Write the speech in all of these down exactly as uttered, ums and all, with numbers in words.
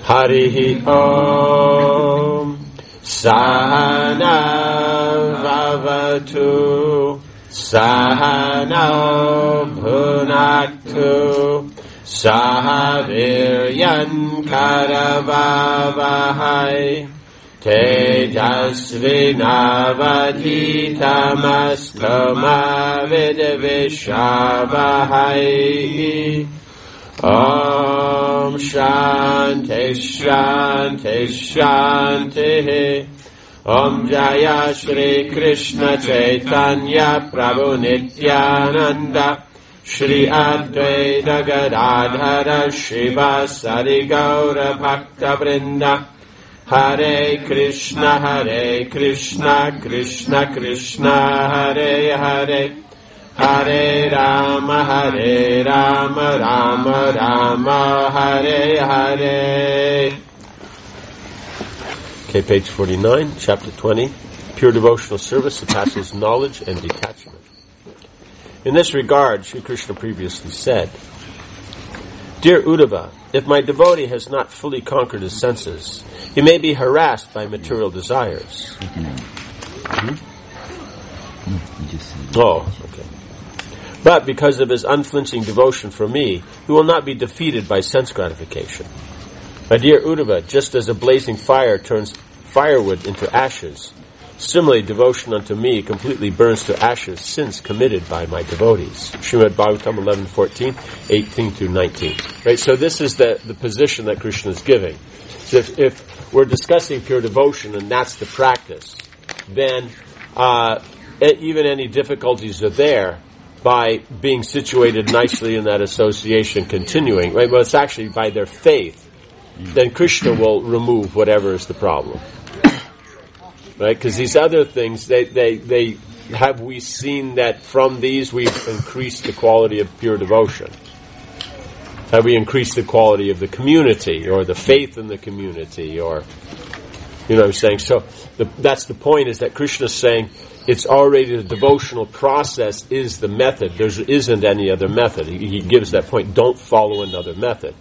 Harihi Om. Sahana Vavatu. Sahana Bhunaktu. Sahaviryan Karavavahai. Tejasvinavaditamaskama Vidvishavahai. Om Shanti Shanti Shanti. Om Jaya Shri Krishna Chaitanya Prabhu Nityananda Shri Advaita Gadadhara Shivasari Gaura Bhakta Vrinda. Hare Krishna Hare Krishna Krishna Krishna Hare Hare Hare Rama Hare Rama Rama Rama Hare Hare. Okay, page forty-nine, chapter twenty. Pure devotional service attaches knowledge and detachment. In this regard, Sri Krishna previously said, Dear Uddhava, if my devotee has not fully conquered his senses, he may be harassed by material desires. Hmm? Oh, okay. But because of his unflinching devotion for me, he will not be defeated by sense gratification. My dear Uddhava, just as a blazing fire turns firewood into ashes, similarly devotion unto me completely burns to ashes sins committed by my devotees. Srimad Bhagavatam eleven fourteen, eighteen through nineteen. Right, so this is the, the position that Krishna is giving. So if, if we're discussing pure devotion and that's the practice, then uh, even any difficulties are there by being situated nicely in that association continuing. Right? Well, it's actually by their faith. Then Krishna will remove whatever is the problem. Right? Because these other things, they, they, they, have we seen that from these we've increased the quality of pure devotion? Have we increased the quality of the community, or the faith in the community, or, you know what I'm saying? So the, that's the point, is that Krishna is saying it's already the devotional process is the method. There isn't any other method. He, he gives that point. Don't follow another method.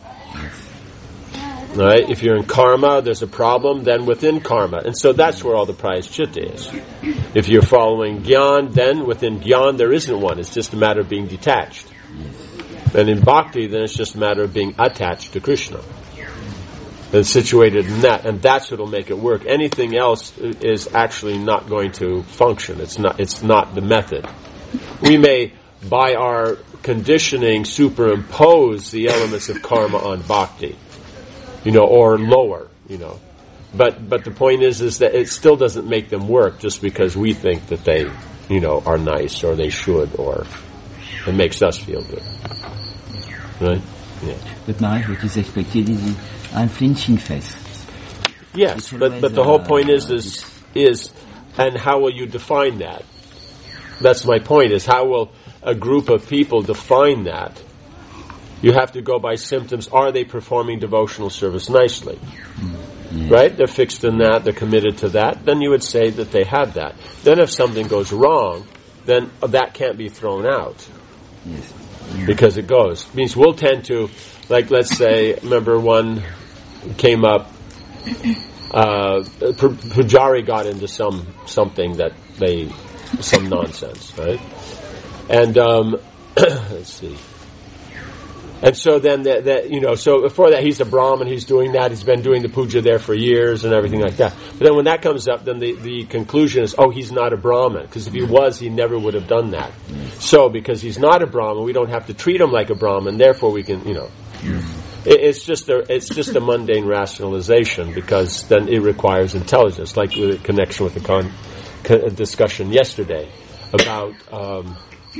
Right? If you're in karma, there's a problem, then within karma. And so that's where all the prayaschitta is. If you're following gyan, then within gyan there isn't one. It's just a matter of being detached. And in bhakti, then it's just a matter of being attached to Krishna. And situated in that. And that's what will make it work. Anything else is actually not going to function. It's not, it's not the method. We may, by our conditioning, superimpose the elements of karma on bhakti. You know, or lower, you know. But but the point is is that it still doesn't make them work just because we think that they, you know, are nice, or they should, or it makes us feel good. Right? Yeah. But Maharaj, what is expected is unflinching faith. Yes, but but the whole point is is is and how will you define that? That's my point, is how will a group of people define that? You have to go by symptoms. Are they performing devotional service nicely? Mm-hmm. Right? They're fixed in that. They're committed to that. Then you would say that they have that. Then if something goes wrong, then that can't be thrown out. Yes. Because it goes. It means we'll tend to, like, let's say, remember one came up, uh, Pujari got into some, something that they, some nonsense, right? And, um, let's see. And so then, that, that you know, so before that, he's a Brahmin, he's doing that, he's been doing the puja there for years and everything like that. But then when that comes up, then the, the conclusion is, oh, he's not a Brahmin. Because if he was, he never would have done that. So, because he's not a Brahmin, we don't have to treat him like a Brahmin, therefore we can, you know. It, it's just a, it's just a mundane rationalization, because then it requires intelligence, like with a connection with the con, con, discussion yesterday about, um,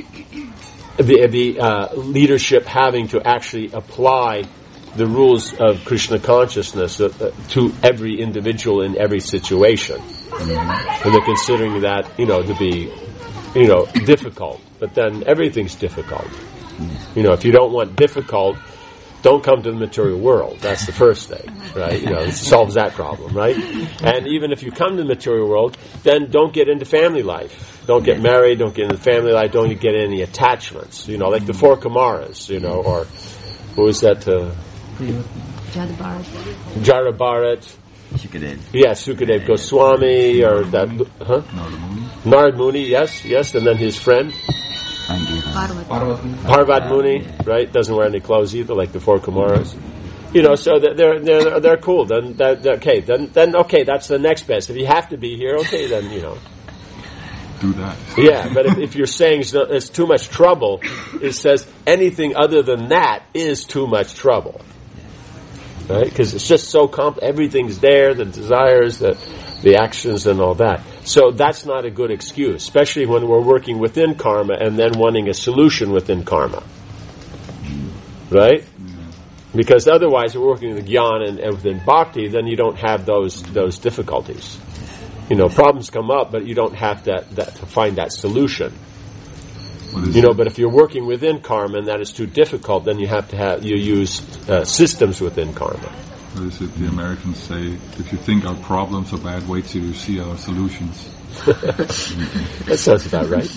the, the uh, leadership having to actually apply the rules of Krishna consciousness uh, to every individual in every situation. Mm-hmm. And they're considering that, you know, to be, you know, difficult. But then everything's difficult. Mm-hmm. You know, if you don't want difficult, don't come to the material world. That's the first thing, right? You know, it solves that problem, right? And even if you come to the material world, then don't get into family life. Don't get married, don't get into family life, don't get any attachments. You know, like the four Kumaras, you know, or what was that? Uh, Jada Bharat. Jada Bharat. Sukadev. Yeah, Sukadev Goswami, or that, huh? Narad Muni, yes, yes, and then his friend. Parvati. Parvat Muni, right? Doesn't wear any clothes either, like the four Kumaras. You know, so they're they're they're cool. Then that okay, then then okay, that's the next best. If you have to be here, okay, then you know. Do that. Yeah, but if, if you're saying it's, not, it's too much trouble, it says anything other than that is too much trouble, right? Because it's just so comp. Everything's there, the desires, the the actions, and all that. So that's not a good excuse, especially when we're working within karma and then wanting a solution within karma, right? Because otherwise, we're working with jnana and, and within bhakti, then you don't have those those difficulties. You know, problems come up, but you don't have that, that to find that solution. You know, but if you're working within karma and that is too difficult, then you have to have you use uh, systems within karma. What is it the Americans say? If you think our problems are bad, wait till you see our solutions. That sounds about right.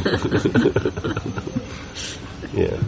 Yeah.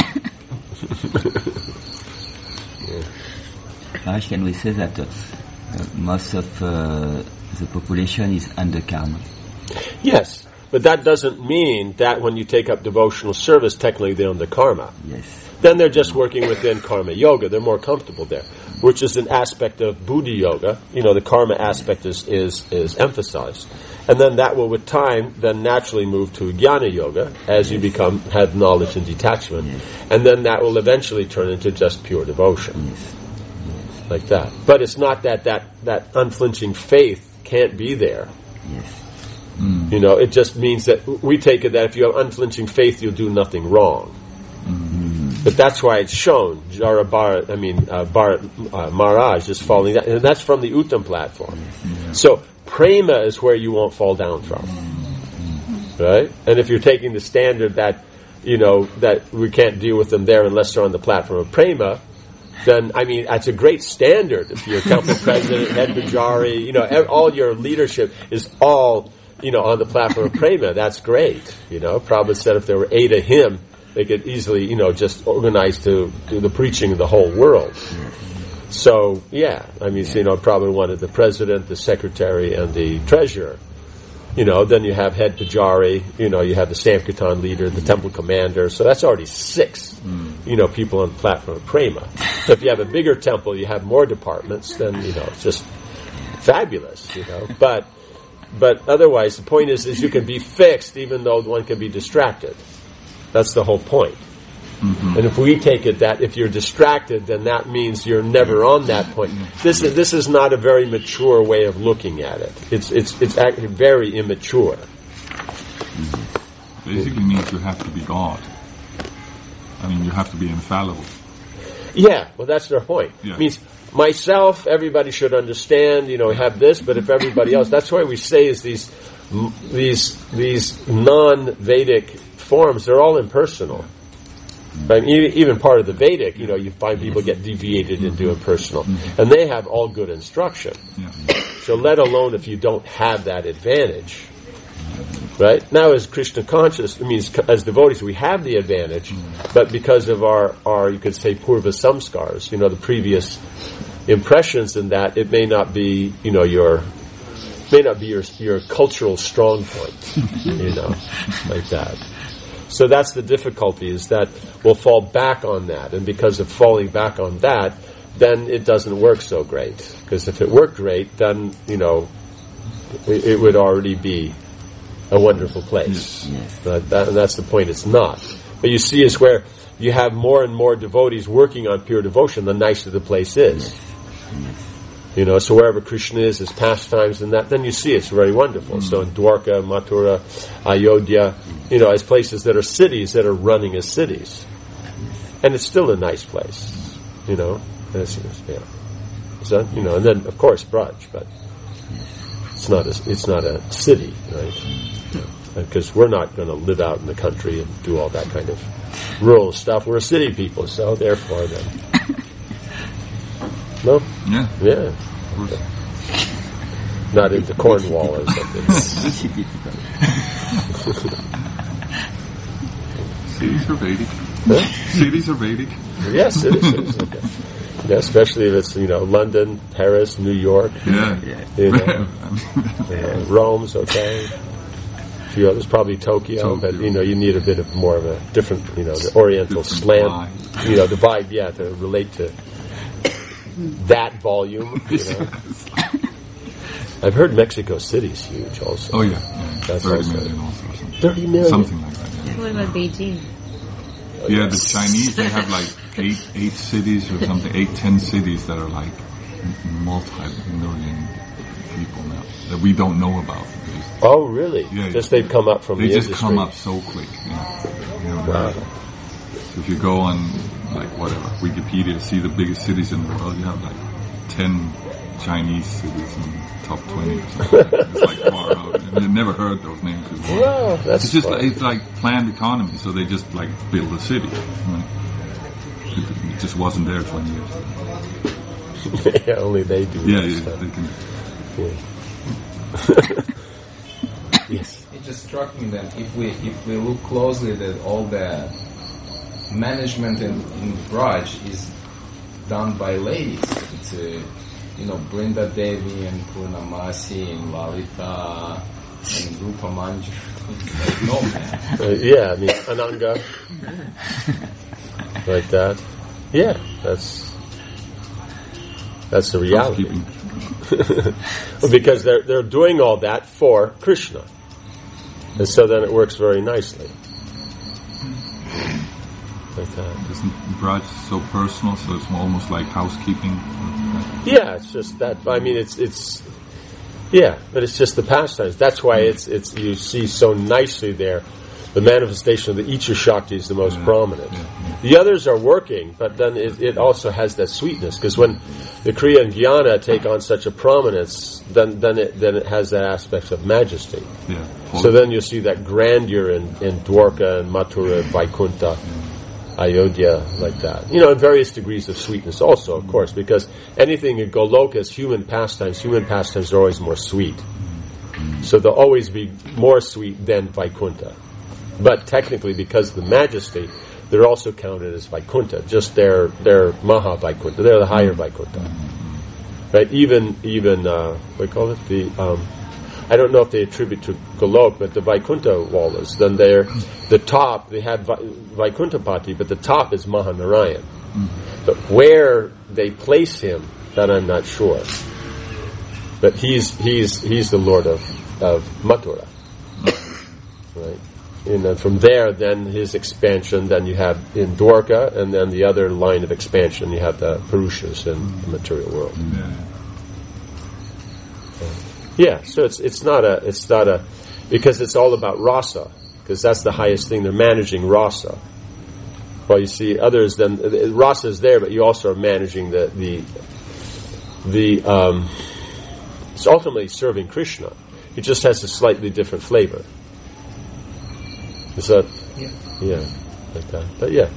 yeah. Maharaj, can we say that uh, most of uh, the population is under karma? Yes, but that doesn't mean that when you take up devotional service, technically they're under karma. Yes. Then they're just working within karma yoga. They're more comfortable there, which is an aspect of buddhi yoga. You know, the karma aspect is, is, is emphasized. And then that will, with time, then naturally move to jnana yoga as you become, have knowledge and detachment. Yes. And then that will eventually turn into just pure devotion. Yes. Like that. But it's not that that, that unflinching faith can't be there. Yes. Mm. You know, it just means that we take it that if you have unflinching faith, you'll do nothing wrong. Mm. But that's why it's shown. Jara Bharat, I mean, uh, Bharat uh, Maharaj is falling down. And that's from the Uttam platform. Yeah. So, prema is where you won't fall down from. Mm. Right? And if you're taking the standard that, you know, that we can't deal with them there unless they're on the platform of prema, then, I mean, that's a great standard. If you're temple president, head pujari, you know, ev- all your leadership is all, you know, on the platform of prema. That's great. You know, Prabhupada said if there were eight of him, they could easily, you know, just organize to do the preaching of the whole world. So, yeah, I mean, so, you know, Prabhupada wanted the president, the secretary, and the treasurer. You know, then you have head pujari, you know, you have the Sankirtan leader, the temple commander, so that's already six, mm. you know, people on the platform of prema. So if you have a bigger temple, you have more departments, then, you know, it's just fabulous, you know. But, but otherwise, the point is, is you can be fixed even though one can be distracted. That's the whole point. Mm-hmm. And if we take it that if you're distracted, then that means you're never on that point. This is this is not a very mature way of looking at it. It's it's it's actually very immature. Mm-hmm. Basically means you have to be God. I mean, you have to be infallible. Yeah, well, that's their point. Yeah. It means myself, everybody should understand. You know, have this, but if everybody else, that's why we say is these these these non-Vedic forms, they're all impersonal. But even part of the Vedic, you know, you find people get deviated into impersonal. Mm-hmm. And they have all good instruction. Yeah. So let alone if you don't have that advantage. Right? Now as Krishna conscious, it means as devotees we have the advantage, mm-hmm. but because of our, our, you could say, purva samskars, you know, the previous impressions in that, it may not be, you know, your, may not be your, your cultural strong point, you know, like that. So that's the difficulty, is that we'll fall back on that. And because of falling back on that, then it doesn't work so great. Because if it worked great, then, you know, it, it would already be a wonderful place. Yes. But that, and that's the point, it's not. But you see is where you have more and more devotees working on pure devotion, the nicer the place is. Yes. You know, so wherever Krishna is, his pastimes and that, then you see it's very wonderful. Mm-hmm. So in Dwarka, Mathura, Ayodhya, you know, as places that are cities that are running as cities. And it's still a nice place, you know. And it's, yeah. So, you know, and then, of course, Braj, but it's not a, it's not a city, right? Because we're not going to live out in the country and do all that kind of rural stuff. We're city people, so therefore then... No? Yeah. Yeah. Not into Cornwall or something. Cities are Vedic. Huh? Cities are Vedic. Yes, it is. Okay. Yeah, especially if it's, you know, London, Paris, New York. Yeah. You know, uh, Rome's okay. A few others, probably Tokyo, Tokyo, but, you know, you need a bit of more of a different, you know, the Oriental different slant, vibe. You know, the vibe, yeah, to relate to that volume, you know. I've heard Mexico City's huge also. Oh, yeah. yeah. That's thirty also million also. thirty million? Something like that, yeah. What about Beijing? Oh, yeah, yes. the Chinese, they have like eight eight cities or something, eight, ten cities that are like multi-million people now that we don't know about. Just, oh, really? Yeah. Just they've come up from they the just industry. come up so quick. Yeah. Yeah, wow. So if you go on, like, whatever, Wikipedia, see the biggest cities in the world, you have like ten Chinese cities in top twenty or something. It's like far out. And you never heard those names before. Wow, that's It's just fun. like, it's like planned economy, so they just like build a city. Right? It, it just wasn't there twenty years ago. Yeah, only they do. Yeah, that yeah stuff. they can. Yeah. Yes. It just struck me that if we if we look closely, that all the management in, in Raj is done by ladies. It's uh, you know, Brinda Devi and Purnamasi and Lalita and Rupa Manjari. Like, no man. Uh, yeah, I mean, Ananga. Like that. Yeah, that's that's the reality. Well, because they're they're doing all that for Krishna. And so then it works very nicely. Like that. Isn't Braj so personal, so it's almost like housekeeping? Yeah, it's just that. I mean, it's it's yeah, but it's just the pastimes. That's why it's it's you see so nicely there. The manifestation of the Icha Shakti is the most yeah, prominent. Yeah, yeah. The others are working, but then it, it also has that sweetness. Because when the Kriya and Jnana take on such a prominence, then then it then it has that aspect of majesty. Yeah. So then you see that grandeur in, in Dwarka and Mathura, Vaikuntha, Ayodhya, like that. You know, in various degrees of sweetness also, of course, because anything in Goloka is human pastimes. Human pastimes are always more sweet. So they'll always be more sweet than Vaikuntha. But technically, because of the majesty, they're also counted as Vaikuntha. Just they're, they're Maha Vaikuntha. They're the higher Vaikuntha. Right? Even, even, uh, what do you call it? The, um, I don't know if they attribute to Golok, but the Vaikuntha Wallas, then they're, the top, they have Va- Vaikuntapati, but the top is Mahanarayan. Mm-hmm. But where they place him, that I'm not sure. But he's, he's, he's the Lord of, of Mathura. Right? And then from there, then his expansion, then you have in Dwarka, and then the other line of expansion, you have the Purushas in the material world. Yeah. Yeah, so it's it's not a it's not a because it's all about rasa, because that's the highest thing. They're managing rasa. Well, you see others, then rasa is there, but you also are managing the the the. Um, it's ultimately serving Krishna. It just has a slightly different flavor. Is that? Yeah. Yeah, like that. But yeah.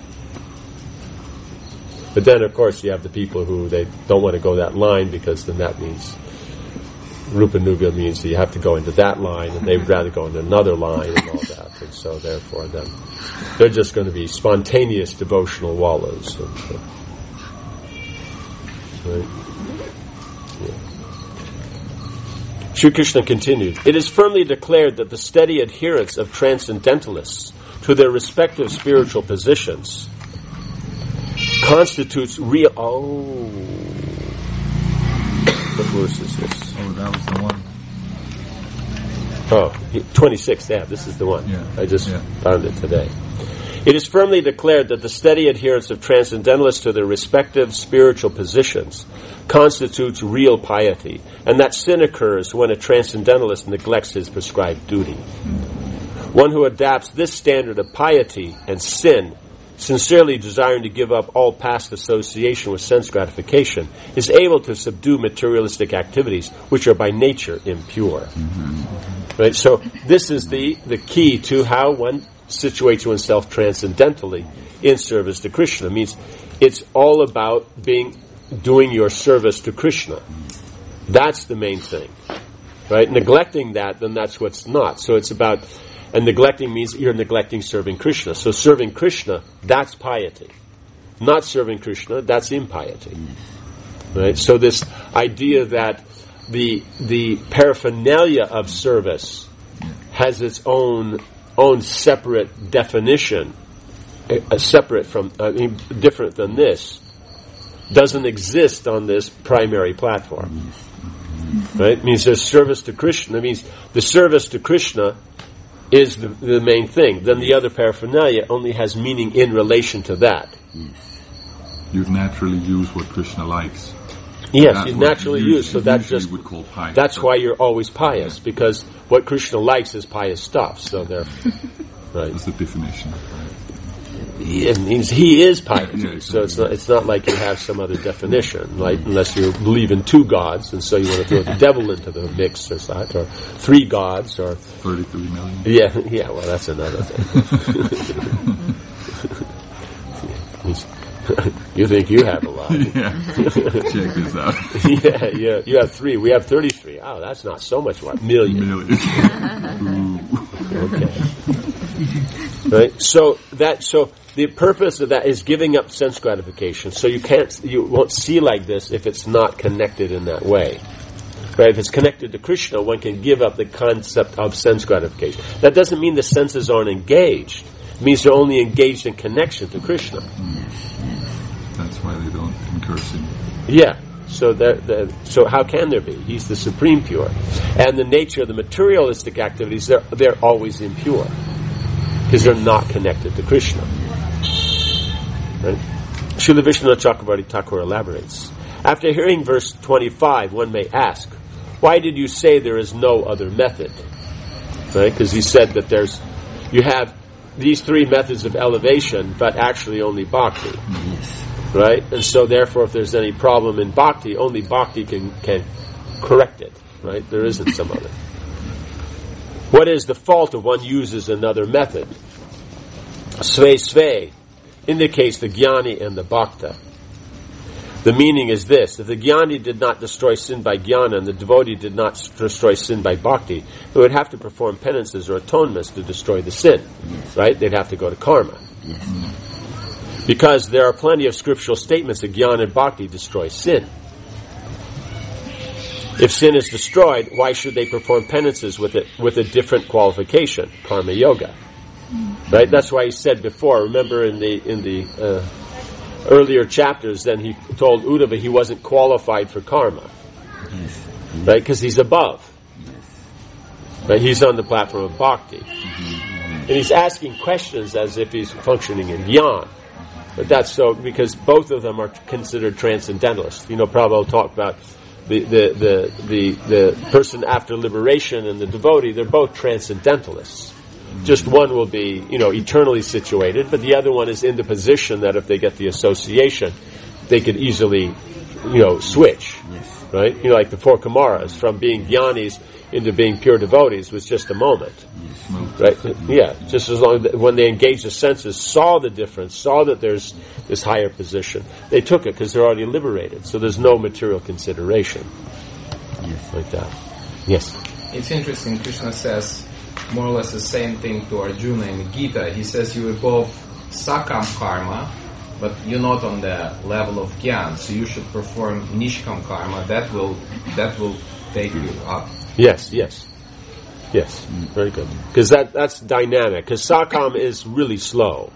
But then, of course, you have the people who they don't want to go that line because then that means Rupa Nuga means that you have to go into that line, and they would rather go into another line and all that. And so, therefore, then they're just going to be spontaneous devotional wallas. And so, right? Yeah. Sri Krishna continued, "It is firmly declared that the steady adherence of transcendentalists to their respective spiritual positions constitutes real..." Oh, what verse is this? Oh, that was the one. Oh, twenty-six, yeah, this is the one. Yeah. I just yeah. found it today. "It is firmly declared that the steady adherence of transcendentalists to their respective spiritual positions constitutes real piety, and that sin occurs when a transcendentalist neglects his prescribed duty. One who adapts this standard of piety and sin, sincerely desiring to give up all past association with sense gratification, is able to subdue materialistic activities which are by nature impure." Mm-hmm. Right? So this is the, the key to how one situates oneself transcendentally in service to Krishna. It means it's all about being doing your service to Krishna. That's the main thing. Right? Neglecting that, then that's what's not. So it's about And neglecting means you're neglecting serving Krishna. So serving Krishna, that's piety. Not serving Krishna, that's impiety. Right? So this idea that the the paraphernalia of service has its own own separate definition, uh, separate from, I mean, different than this, doesn't exist on this primary platform. Right? It means there's service to Krishna. It means the service to Krishna is the, the main thing. Then the other paraphernalia only has meaning in relation to that. You naturally use what Krishna likes. Yes, that's you naturally you use. So that's just would call pious. That's why you're always pious, because what Krishna likes is pious stuff. So there, right? That's the definition. It means he is pious. Yeah, so it's not. It's not like you have some other definition, like unless you believe in two gods, and so you want to throw the devil into the mix, or that, or three gods, or thirty-three million. Yeah, yeah. Well, that's another thing. You think you have a lot? Yeah. Check this out. yeah, yeah. You have three. We have thirty-three. Oh, that's not so much. What million? Million. Okay. Right. So that. So the purpose of that is giving up sense gratification. So you can't. You won't see like this if it's not connected in that way. Right. If it's connected to Krishna, one can give up the concept of sense gratification. That doesn't mean the senses aren't engaged. It means they're only engaged in connection to Krishna. That's why they don't incur sin. Yeah. So that, that, so how can there be? He's the supreme pure, and the nature of the materialistic activities they're they're always impure because they're not connected to Krishna. Right? Srila Vishwanath Chakravarti Thakur elaborates. After hearing verse twenty-five, one may ask, "Why did you say there is no other method?" Right? Because he said that there's you have these three methods of elevation, but actually only bhakti. Yes. Right? And so therefore if there's any problem in bhakti, only bhakti can, can correct it. Right? There isn't some other. What is the fault if one uses another method? Sve sve indicates the jnani and the bhakta. The meaning is this: if the jnani did not destroy sin by jnana and the devotee did not destroy sin by bhakti, they would have to perform penances or atonements to destroy the sin. Yes. Right? They'd have to go to karma. Yes. Because there are plenty of scriptural statements that jnana and bhakti destroy sin. If sin is destroyed, why should they perform penances with it with a different qualification, karma yoga? Right? That's why he said before. Remember in the in the uh, earlier chapters, then he told Uddhava he wasn't qualified for karma, Yes. right? Because he's above. Right? He's on the platform of bhakti, and he's asking questions as if he's functioning in jnana. But that's so because both of them are considered transcendentalists. You know, Prabhupada talked about the the, the the the person after liberation and the devotee. They're both transcendentalists. Just one will be, you know, eternally situated, but the other one is in the position that if they get the association, they could easily, you know, switch. Yes. Right? You know, like the four Kumaras, from being jnanis into being pure devotees was just a moment. Yes. Right? Yeah, just as long as when they engaged the senses, saw the difference, saw that there's this higher position, they took it because they're already liberated. So there's no material consideration. Yes. Like that. Yes. It's interesting, Krishna says more or less the same thing to Arjuna in Gita. He says you're above sakam karma, but you're not on the level of jnana, so you should perform nishkam karma. That will that will take you up. Yes, yes. Yes, very good. Because that, that's dynamic. Because sakam is really slow.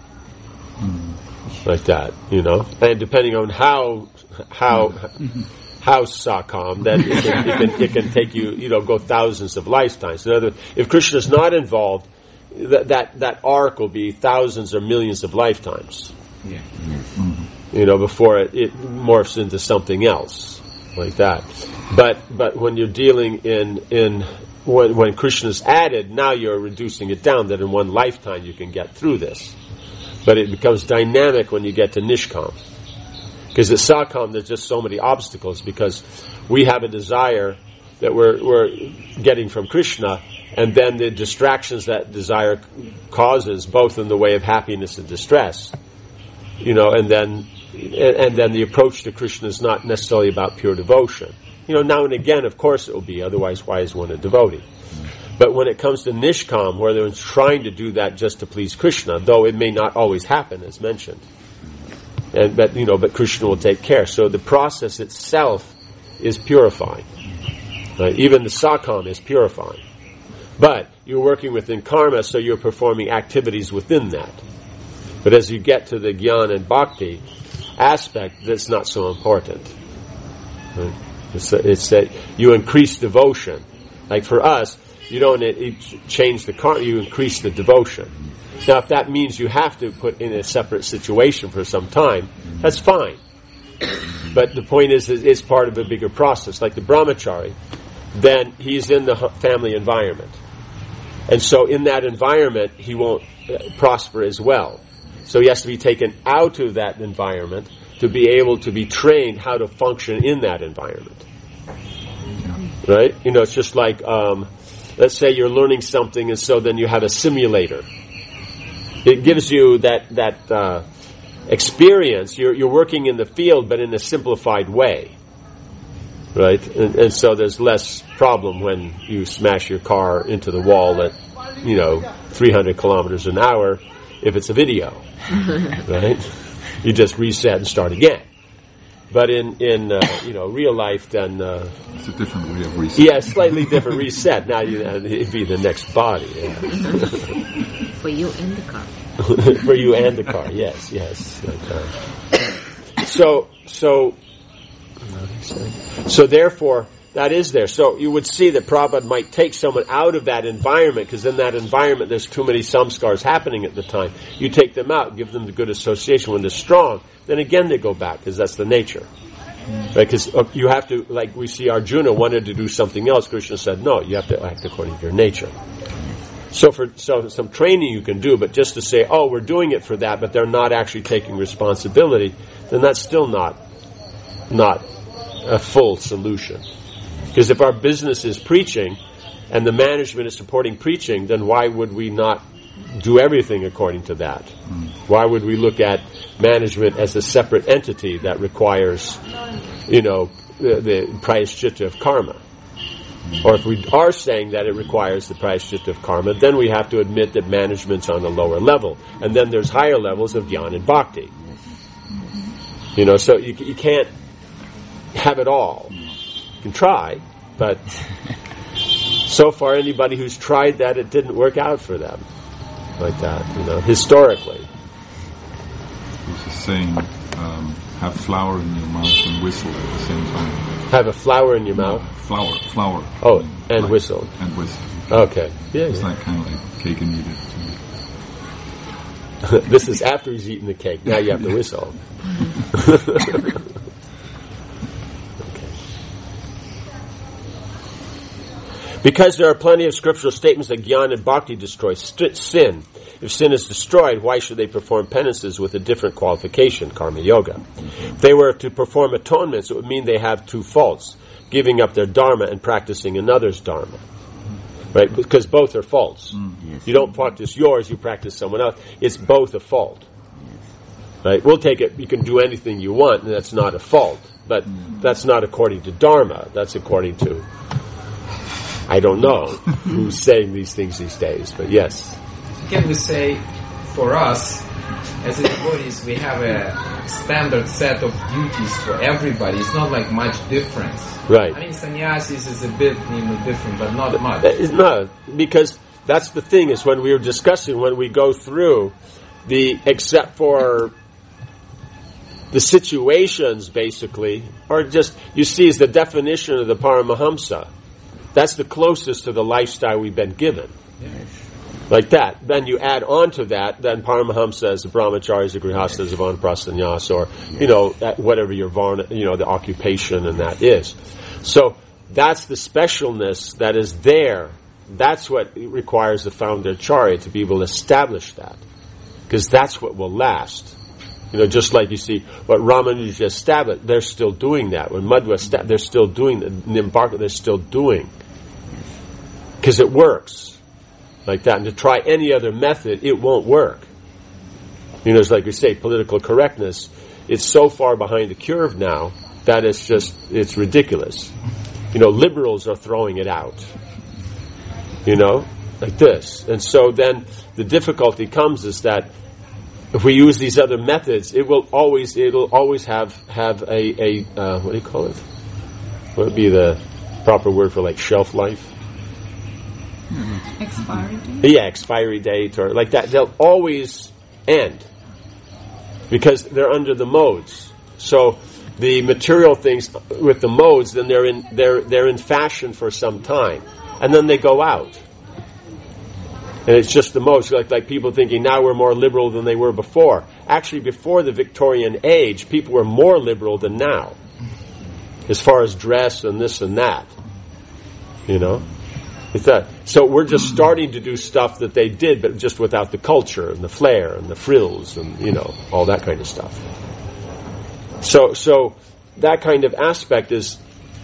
Like that, you know. And depending on how how how sakam, then it can, it can it can take you, you know, go thousands of lifetimes. In other words, if Krishna is not involved, that, that that arc will be thousands or millions of lifetimes. Yeah. You know, before it, it morphs into something else like that. But but when you're dealing in in when when Krishna's added, now you're reducing it down. That in one lifetime you can get through this. But it becomes dynamic when you get to nishkam. Because at sakam there's just so many obstacles because we have a desire that we're we're getting from Krishna, and then the distractions that desire causes, both in the way of happiness and distress. You know, and then and, and then the approach to Krishna is not necessarily about pure devotion. You know, now and again, of course, it will be. Otherwise, why is one a devotee? But when it comes to Nishkam, where they're trying to do that just to please Krishna, though it may not always happen, as mentioned, and but you know, but Krishna will take care. So the process itself is purifying. Right? Even the Sakam is purifying. But you're working within karma, so you're performing activities within that. But as you get to the Jnana and Bhakti aspect, that's not so important. Right? It's, it's that you increase devotion. Like for us, you don't change the karma, you increase the devotion. Now, if that means you have to put in a separate situation for some time, that's fine. But the point is, it's part of a bigger process. Like the brahmachari, then he's in the family environment. And so in that environment, he won't prosper as well. So he has to be taken out of that environment to be able to be trained how to function in that environment. Right? You know, it's just like, um, let's say you're learning something, and so then you have a simulator. It gives you that that uh, experience. You're you're working in the field, but in a simplified way. Right? And, and so there's less problem when you smash your car into the wall at, you know, three hundred kilometers an hour if it's a video. Right? You just reset and start again. But in, in uh, you know, real life, then... Uh, it's a different way of reset. Yeah, slightly different reset. Now you, uh, it'd be the next body. Yeah. For you and the car. For you and the car, yes, yes. Okay. So, so... So therefore, that is there. So you would see that Prabhupada might take someone out of that environment, because in that environment there's too many samskars happening at the time. You take them out, give them the good association. When they're strong, then again they go back, because that's the nature. Right? Because uh, you have to, like we see Arjuna wanted to do something else. Krishna said, no, you have to act according to your nature. So for so some training you can do, but just to say, oh, we're doing it for that, but they're not actually taking responsibility, then that's still not not a full solution. Because if our business is preaching and the management is supporting preaching, then why would we not do everything according to that? Mm. Why would we look at management as a separate entity that requires, you know, the, the prayaschitta of karma? Mm. Or if we are saying that it requires the prayaschitta of karma, then we have to admit that management's on a lower level. And then there's higher levels of jnana and bhakti. You know, so you, you can't have it all. You can try, but so far anybody who's tried that, it didn't work out for them like that, you know, historically. There's a saying, um, have flour in your mouth and whistle at the same time. Have a flower in your mouth? No, flour, flour. Oh, and like, whistle. And whistle. Okay. Yeah, it's yeah. like kind of like cake and eat it. This is after he's eaten the cake. Now you have to whistle. Because there are plenty of scriptural statements that jnana and bhakti destroy st- sin. If sin is destroyed, why should they perform penances with a different qualification, karma yoga? If they were to perform atonements, it would mean they have two faults, giving up their dharma and practicing another's dharma. Right? Because both are faults. Mm, yes. You don't practice yours, you practice someone else. It's both a fault. Right? We'll take it, you can do anything you want, and that's not a fault. But mm. that's not according to dharma. That's according to... I don't know who's saying these things these days, but yes. Can we say, for us, as devotees, we have a standard set of duties for everybody? It's not like much difference. Right. I mean, sannyasis is a bit, you know, different, but not much. It's not, because that's the thing, is when we were discussing, when we go through the, except for the situations, basically, or just, you see, is the definition of the Paramahamsa. That's the closest to the lifestyle we've been given. Yes. Like that. Then you add on to that, then Paramahamsa as a brahmachari, as a grihastha, as a vanaprastha, or, yes. you know, whatever your varna, you know, the occupation and that is. So that's the specialness that is there. That's what requires the founderacharya to be able to establish that. Because that's what will last. You know, just like you see what Ramanuja established, they're still doing that. When Madhva established, they're still doing that. Nimbarka, they're still doing. Because it works. Like that. And to try any other method, it won't work. You know, it's like you say, political correctness, it's so far behind the curve now that it's just, it's ridiculous. You know, liberals are throwing it out. you know, like this. And so then the difficulty comes is that if we use these other methods, it will always it'll always have have a, a uh, what do you call it? What would be the proper word for like shelf life? Expiry date? Yeah, expiry date or like that. They'll always end because they're under the modes. So the material things with the modes, then they're in they're they're in fashion for some time, and then they go out. And it's just the modes, like like people thinking now we're more liberal than they were before. Actually, before the Victorian age, people were more liberal than now, as far as dress and this and that. You know, it's that. So we're just starting to do stuff that they did, but just without the culture and the flair and the frills and you know all that kind of stuff. So, so that kind of aspect is,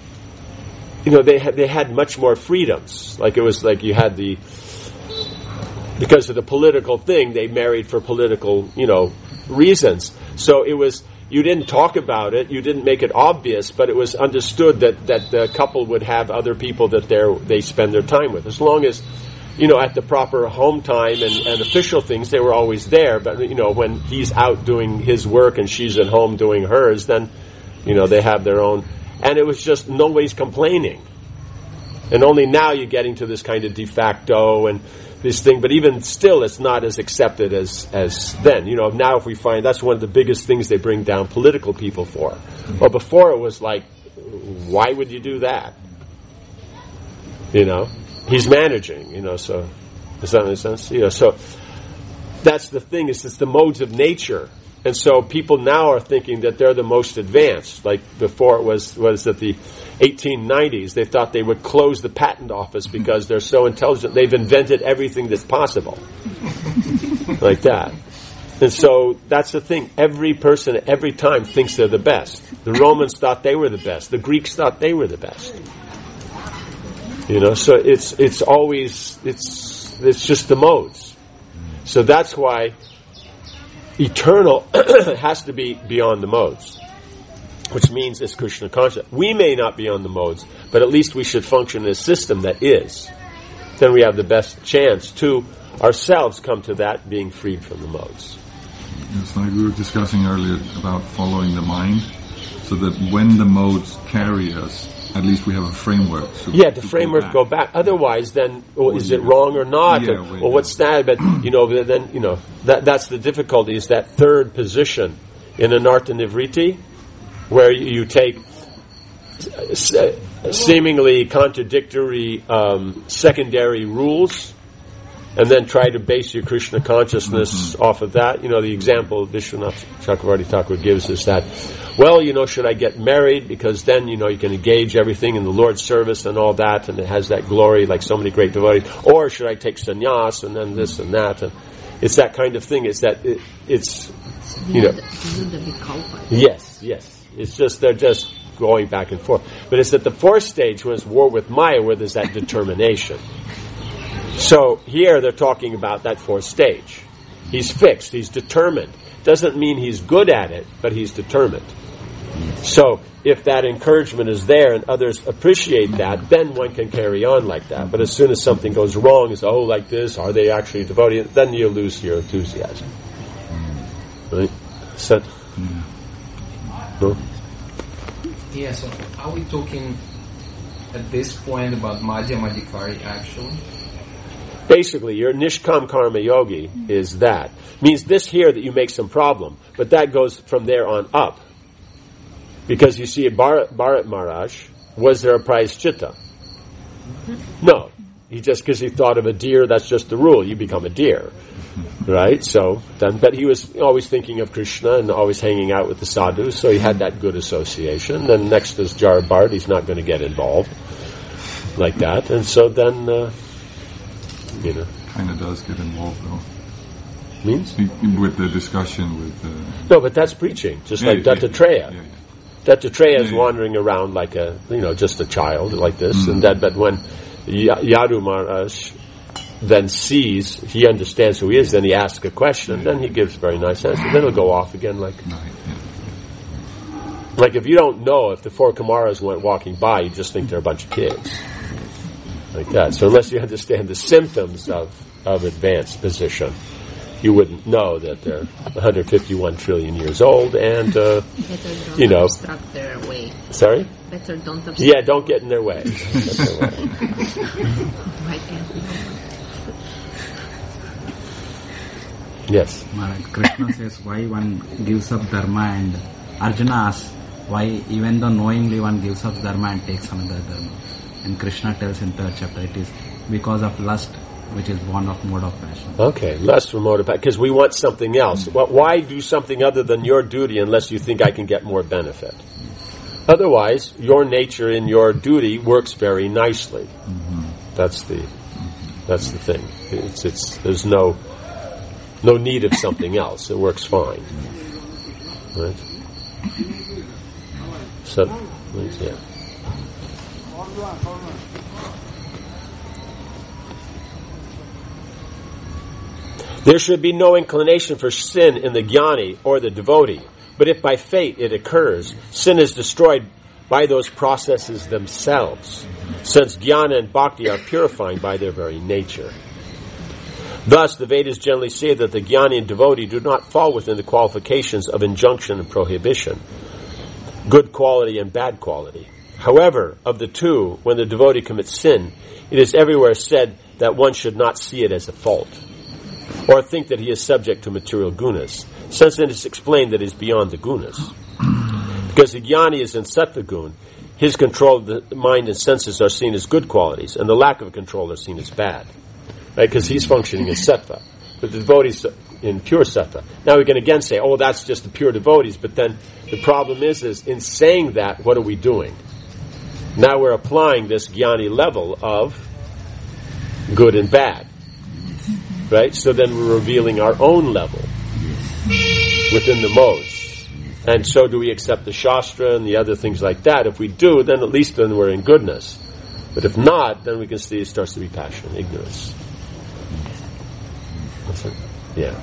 you know, they had they had much more freedoms. Like it was like you had the. Because of the political thing, they married for political, you know, reasons. So it was, you didn't talk about it, you didn't make it obvious, but it was understood that, that the couple would have other people that they're, they spend their time with. As long as, you know, at the proper home time and, and official things, they were always there. But, you know, when he's out doing his work and she's at home doing hers, then, you know, they have their own. And it was just, nobody's complaining. And only now you're getting to this kind of de facto and this thing, but even still it's not as accepted as as then. You know, now if we find that's one of the biggest things they bring down political people for. Well, before it was like, why would you do that? You know, he's managing, you know, so does that make sense? You know, so that's the thing, is it's the modes of nature. And so people now are thinking that they're the most advanced. Like before it was, was at the eighteen nineties, they thought they would close the patent office because they're so intelligent. They've invented everything that's possible. Like that. And so that's the thing. Every person, every time thinks they're the best. The Romans thought they were the best. The Greeks thought they were the best. You know, so it's, it's always, it's, it's just the modes. So that's why eternal has to be beyond the modes, which means it's Krishna conscious. We may not be on the modes, but at least we should function in a system that is. Then we have the best chance to ourselves come to that being freed from the modes. It's like we were discussing earlier about following the mind, so that when the modes carry us, at least we have a framework. So yeah, the framework go back. go back. Otherwise, then, well, is it wrong or not? Yeah, or, or what's that? But, you know, then, you know, that that's the difficulty, is that third position in Anartha Nivriti, where you, you take seemingly contradictory um, secondary rules and then try to base your Krishna consciousness mm-hmm. off of that. You know, the example Vishwanath Chakravarti Thakur gives is that, well, you know, should I get married? Because then, you know, you can engage everything in the Lord's service and all that, and it has that glory like so many great devotees. Or should I take sannyas and then this and that? And it's that kind of thing. It's that, it, it's, you know. Yes, yes. It's just, they're just going back and forth. But it's at the fourth stage, when it's war with Maya, where there's that determination. So here they're talking about that fourth stage. He's fixed, he's determined. Doesn't mean he's good at it, but he's determined. So if that encouragement is there and others appreciate that, then one can carry on like that. But as soon as something goes wrong, is oh, like this, are they actually devoted? Then you lose your enthusiasm. Right? So, no? Yeah, so are we talking at this point about Madhyamadikari actually? Basically, your Nishkam Karma Yogi is that. Means this here that you make some problem, but that goes from there on up. Because you see, Bharat, Bharat Maharaj, was there a Prayaschitta? No. He just, because he thought of a deer, that's just the rule. You become a deer. Right? So, then, but he was always thinking of Krishna and always hanging out with the sadhus, so he had that good association. Then next is Jara Bharat, he's not going to get involved like that. And so then, uh, you know. Kind of does get involved, though. Means? With the discussion with... Uh, no, but that's preaching, just yeah, like yeah, Dattatreya. Yeah, yeah. Dattatreya is yeah, wandering yeah. around like a, you know, just a child like this. Mm-hmm. And that, but when Yadu Maharaj then sees, he understands who he is, then he asks a question, yeah. then he gives a very nice answer. Then he'll go off again like... Right, yeah. Like if you don't know, if the four Kumaras went walking by, you just think they're a bunch of kids. like that. So unless you understand the symptoms of, of advanced position, you wouldn't know that they're one hundred fifty-one trillion years old, and uh, you know, obstruct their way. Sorry? Better don't obstruct. Yeah, don't get in their way. Get their way. Why can't we? Yes. Maharaj, Krishna says why one gives up dharma, and Arjuna asks why even though knowingly one gives up dharma and takes another dharma. And Krishna tells in third chapter it is because of lust, which is born of mode of passion. Okay, lust from mode of passion, because we want something else. Mm-hmm. Well, why do something other than your duty unless you think I can get more benefit? Mm-hmm. Otherwise, your nature in your duty works very nicely. Mm-hmm. That's the that's the thing. It's it's there's no no need of something else. It works fine. Right? So, yeah. There should be no inclination for sin in the jnani or the devotee, but if by fate it occurs, sin is destroyed by those processes themselves, since jnana and bhakti are purifying by their very nature. Thus, the Vedas generally say that the jnani and devotee do not fall within the qualifications of injunction and prohibition, good quality and bad quality. However, of the two, when the devotee commits sin, it is everywhere said that one should not see it as a fault, or think that he is subject to material gunas, since it is explained that he is beyond the gunas. Because the jnani is in sattva gun, his control of the mind and senses are seen as good qualities, and the lack of control are seen as bad. Right? Because he's functioning as sattva. But the devotees in pure sattva. Now we can again say, oh, that's just the pure devotees, but then the problem is, is in saying that, what are we doing? Now we're applying this jnani level of good and bad. Right? So then we're revealing our own level within the modes. And so do we accept the Shastra and the other things like that? If we do, then at least then we're in goodness. But if not, then we can see it starts to be passion, ignorance. That's it. Yeah.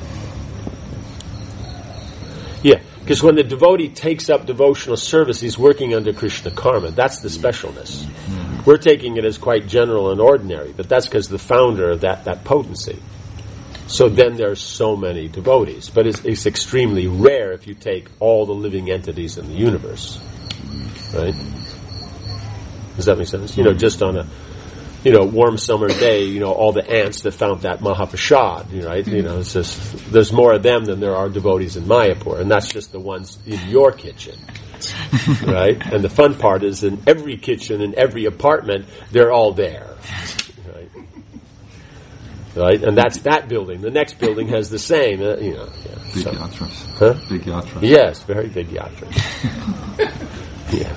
Yeah, because when the devotee takes up devotional service, he's working under Krishna karma. That's the specialness. We're taking it as quite general and ordinary, but that's because the founder of that, that potency. So then there's so many devotees. But it's, it's extremely rare if you take all the living entities in the universe. Right? Does that make sense? You know, just on a you know, warm summer day, you know, all the ants that found that Mahaprasad, right? You know, it's just, there's more of them than there are devotees in Mayapur, and that's just the ones in your kitchen, right? And the fun part is in every kitchen, in every apartment, they're all there, right? Right? And that's that building. The next building has the same, uh, you know. Yeah, big so. yatras. Huh? Big yatras. Yes, very big yatras. Yeah.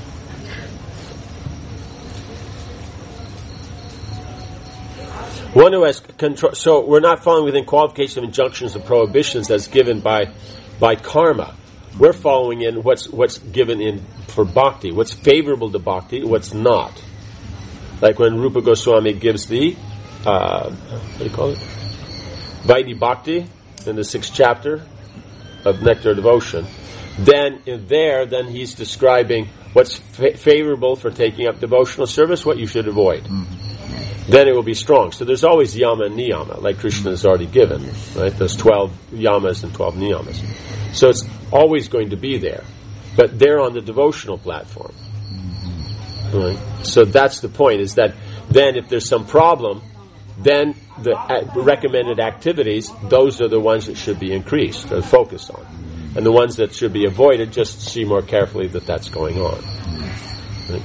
One who has control, so we're not falling within qualification of injunctions and prohibitions as given by by karma. We're following in what's what's given in for bhakti, what's favorable to bhakti, what's not. Like when Rupa Goswami gives the uh, what do you call it? Vaidhi Bhakti in the sixth chapter of Nectar Devotion. Then in there, then he's describing what's fa- favorable for taking up devotional service, what you should avoid. Mm-hmm. Then it will be strong. So there's always yama and niyama, like Krishna has already given, right? There's twelve yamas and twelve niyamas. So it's always going to be there. But they're on the devotional platform. Right? So that's the point, is that then if there's some problem, then the uh, recommended activities, those are the ones that should be increased or focused on. And the ones that should be avoided, just see more carefully that that's going on. Right?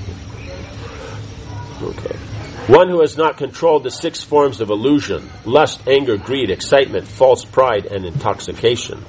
Okay. One who has not controlled the six forms of illusion, lust, anger, greed, excitement, false pride, and intoxication,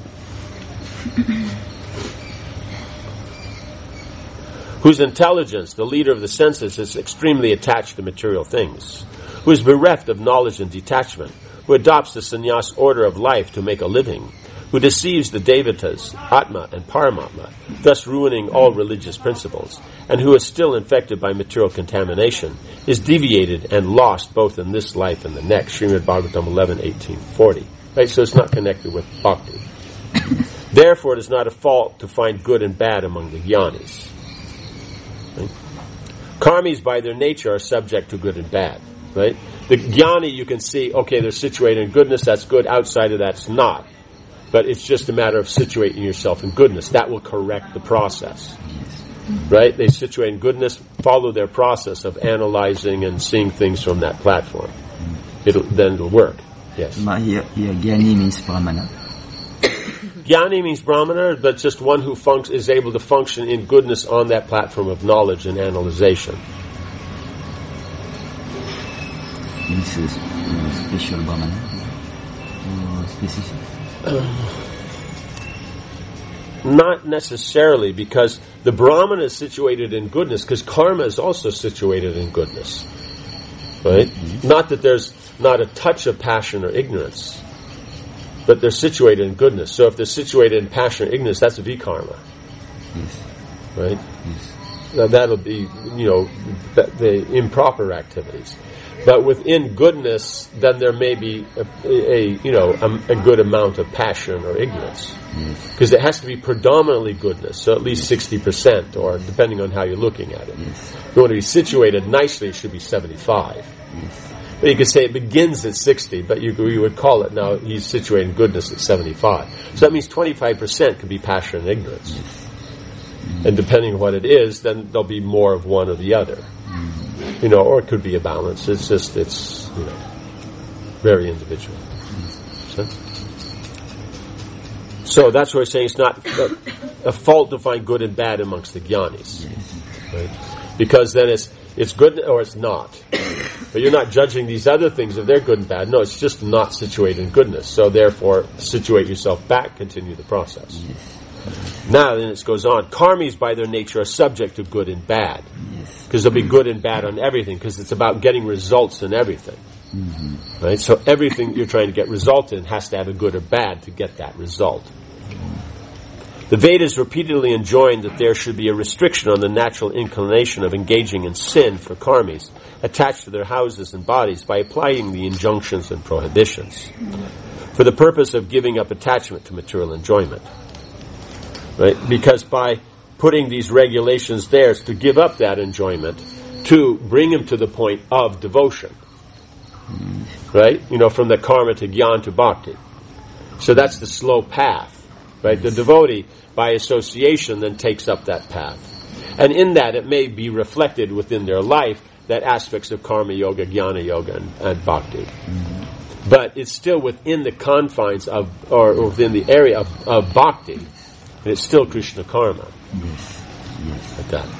whose intelligence, the leader of the senses, is extremely attached to material things, who is bereft of knowledge and detachment, who adopts the sannyas order of life to make a living, who deceives the devatas, Atma and Paramatma, thus ruining all religious principles, and who is still infected by material contamination, is deviated and lost both in this life and the next. Srimad Bhagavatam eleven eighteen forty. Right, so it's not connected with bhakti. Therefore, it is not a fault to find good and bad among the jnanis. Right? Karmis by their nature are subject to good and bad, right? The jnani, you can see, okay, they're situated in goodness, that's good, outside of that's not. But it's just a matter of situating yourself in goodness. That will correct the process. Right? They situate in goodness, follow their process of analyzing and seeing things from that platform. It'll, then it'll work. Yes. Here, here, Jnani means Brahmana. Jnani means Brahmana, but just one who func- is able to function in goodness on that platform of knowledge and analyzation. Means uh, special Brahmana? Or specific? Not necessarily, because the Brahmana is situated in goodness, because karma is also situated in goodness. Right? Mm-hmm. Not that there's not a touch of passion or ignorance, but they're situated in goodness. So if they're situated in passion or ignorance, that's vikarma. Yes. Right? Yes. Now that'll be, you know, the, the improper activities. But within goodness, then there may be a, a you know a, a good amount of passion or ignorance, because yes. It has to be predominantly goodness, so at least sixty percent, or depending on how you're looking at it. Yes. If you want to be situated nicely, it should be seventy-five. Yes. But you could say it begins at sixty, but you, you would call it now he's situated in goodness at seventy-five. So that means twenty-five percent could be passion and ignorance. Yes. Mm-hmm. And depending on what it is, then there'll be more of one or the other. You know, or it could be a balance. It's just, it's, you know, very individual. So, so that's what we're saying. It's not a, a fault to find good and bad amongst the jnanis, right? Because then it's it's good or it's not. But you're not judging these other things if they're good and bad. No, it's just not situated in goodness. So therefore, situate yourself back. Continue the process. Now then it goes on. Karmis by their nature are subject to good and bad. Because there'll be good and bad on everything, because it's about getting results in everything. Mm-hmm. Right? So everything you're trying to get result in has to have a good or bad to get that result. The Vedas repeatedly enjoin that there should be a restriction on the natural inclination of engaging in sin for karmis attached to their houses and bodies by applying the injunctions and prohibitions for the purpose of giving up attachment to material enjoyment. Right? Because by putting these regulations there is to give up that enjoyment, to bring him to the point of devotion. Right? You know, from the karma to jnana to bhakti. So that's the slow path. Right? The devotee, by association, then takes up that path. And in that, it may be reflected within their life that aspects of karma yoga, jnana yoga, and, and bhakti. Mm-hmm. But it's still within the confines of, or within the area of, of bhakti. And it's still Krishna karma. Yes. Yes. Like that.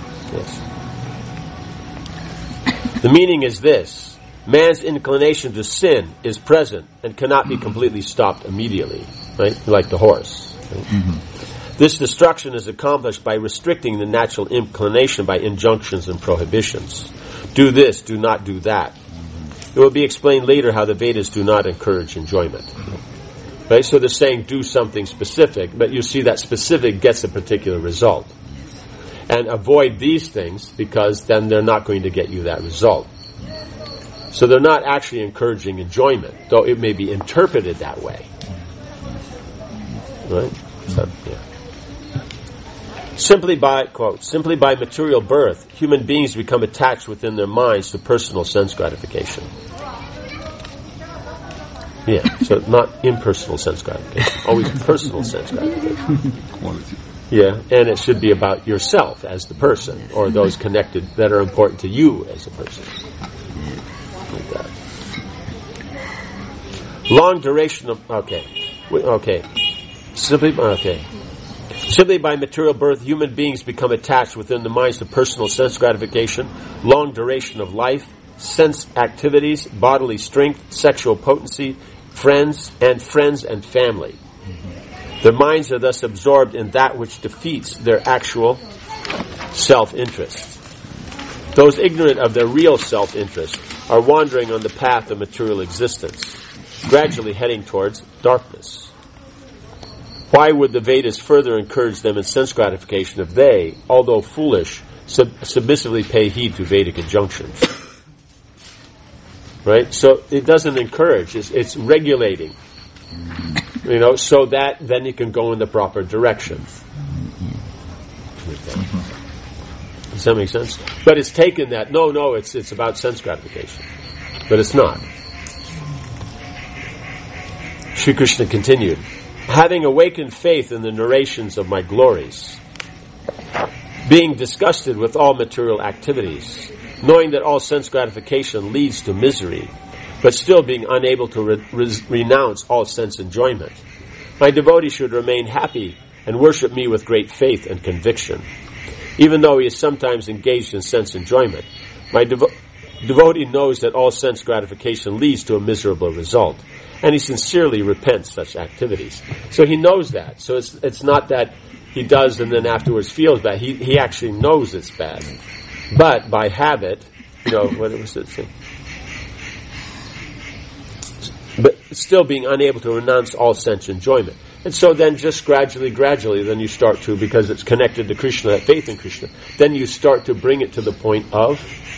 Yes. The meaning is this: man's inclination to sin is present and cannot be completely stopped immediately, right? Like the horse. Right? Mm-hmm. This destruction is accomplished by restricting the natural inclination by injunctions and prohibitions. Do this, do not do that. Mm-hmm. It will be explained later how the Vedas do not encourage enjoyment. Right? So they're saying do something specific, but you see that specific gets a particular result. And avoid these things, because then they're not going to get you that result. So they're not actually encouraging enjoyment, though it may be interpreted that way. Right? So, yeah. Simply by, quote, simply by material birth, human beings become attached within their minds to personal sense gratification. Yeah, so not impersonal sense gratification, always personal sense gratification. Quality. Yeah, and it should be about yourself as the person, or those connected that are important to you as a person. Like that. Long duration of, okay, okay, simply, okay. Simply by material birth, human beings become attached within the minds to personal sense gratification, long duration of life, sense activities, bodily strength, sexual potency, friends, and friends and family. Their minds are thus absorbed in that which defeats their actual self-interest. Those ignorant of their real self-interest are wandering on the path of material existence, gradually heading towards darkness. Why would the Vedas further encourage them in sense gratification if they, although foolish, sub- submissively pay heed to Vedic injunctions? Right? So it doesn't encourage, it's, it's regulating. You know, so that then you can go in the proper direction. Does that make sense? But it's taken that, no, no, it's it's about sense gratification. But it's not. Sri Krishna continued, having awakened faith in the narrations of my glories, being disgusted with all material activities, knowing that all sense gratification leads to misery, but still being unable to re- re- renounce all sense enjoyment, my devotee should remain happy and worship me with great faith and conviction. Even though he is sometimes engaged in sense enjoyment, my devo- devotee knows that all sense gratification leads to a miserable result, and he sincerely repents such activities. So he knows that. So it's it's not that he does and then afterwards feels bad. He he actually knows it's bad. But by habit, you know, what was it saying? But still being unable to renounce all sense enjoyment. And so then just gradually, gradually, then you start to, because it's connected to Krishna, that faith in Krishna, then you start to bring it to the point of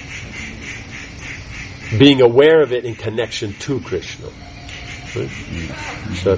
being aware of it in connection to Krishna. Right? So,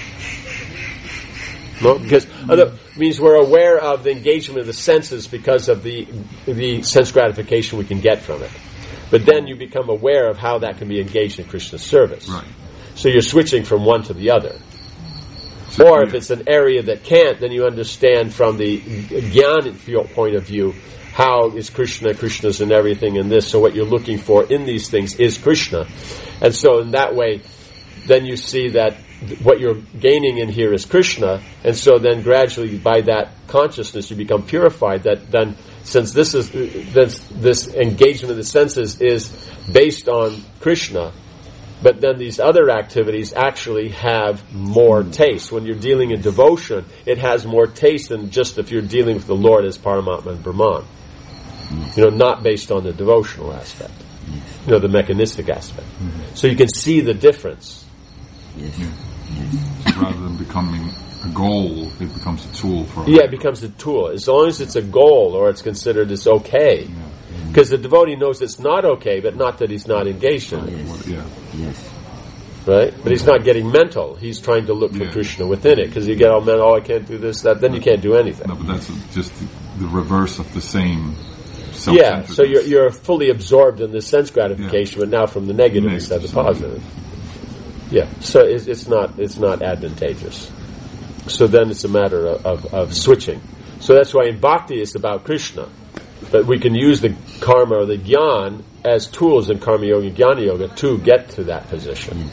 no, because other means we're aware of the engagement of the senses because of the the sense gratification we can get from it. But then you become aware of how that can be engaged in Krishna's service. Right. So you're switching from one to the other. Or if it's an area that can't, then you understand from the Jnana point of view, how is Krishna, Krishna's in everything in this, so what you're looking for in these things is Krishna. And so in that way, then you see that what you're gaining in here is Krishna, and so then gradually by that consciousness you become purified, that then since this is this, this engagement of the senses is based on Krishna, but then these other activities actually have more taste. When you're dealing in devotion, it has more taste than just if you're dealing with the Lord as Paramatma and Brahman. You know, not based on the devotional aspect. You know, the mechanistic aspect. So you can see the difference. Yes. So rather than becoming a goal, it becomes a tool for. Yeah, it becomes a tool. As long as it's a goal or it's considered it's okay. Yeah. Because the devotee knows it's not okay, but not that he's not engaged in it. Yes. Yeah. Yes. Right? But he's not getting mental. He's trying to look for Yeah. Krishna within it. Because you get all mental, oh, I can't do this, that. Then you can't do anything. No, but that's just the, the reverse of the same. Yeah, so you're you're fully absorbed in the sense gratification, Yeah. but now from the negative instead of the positive. Yeah, so it's, it's not it's not advantageous. So then it's a matter of, of, of switching. So that's why in bhakti it's about Krishna. But we can use the karma or the jnana as tools in karma yoga and jnana yoga to get to that position.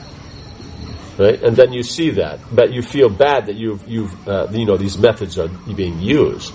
Right? And then you see that. But you feel bad that you've, you've uh, you know, these methods are being used.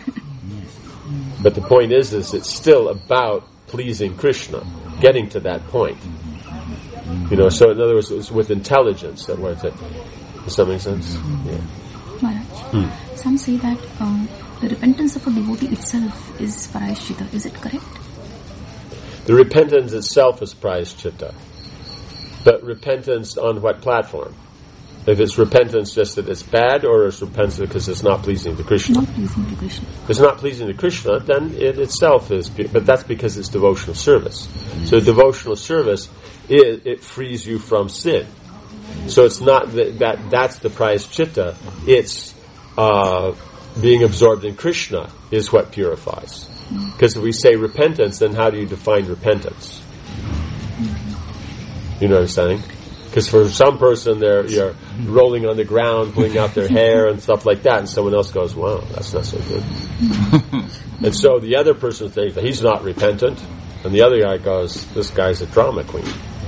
But the point is, is it's still about pleasing Krishna, getting to that point. You know, so in other words, it's with intelligence that we're to, does that make sense? Yeah. Maharaj, Hmm. some say that uh, the repentance of a devotee itself is parayashchita. Is it correct? The repentance itself is prayashchitta. But repentance on what platform? If it's repentance just that it's bad, or it's repentance because it's not pleasing to Krishna? Not pleasing to Krishna. If it's not pleasing to Krishna, then it itself is, but that's because it's devotional service. So devotional service, it, it frees you from sin. So it's not that, that that's the prayashchitta, it's uh, being absorbed in Krishna is what purifies. Because if we say repentance, then how do you define repentance? You know what I'm saying? Because for some person, they're you're rolling on the ground, pulling out their hair and stuff like that, and someone else goes, wow, that's not so good. And so the other person thinks that he's not repentant, and the other guy goes, this guy's a drama queen.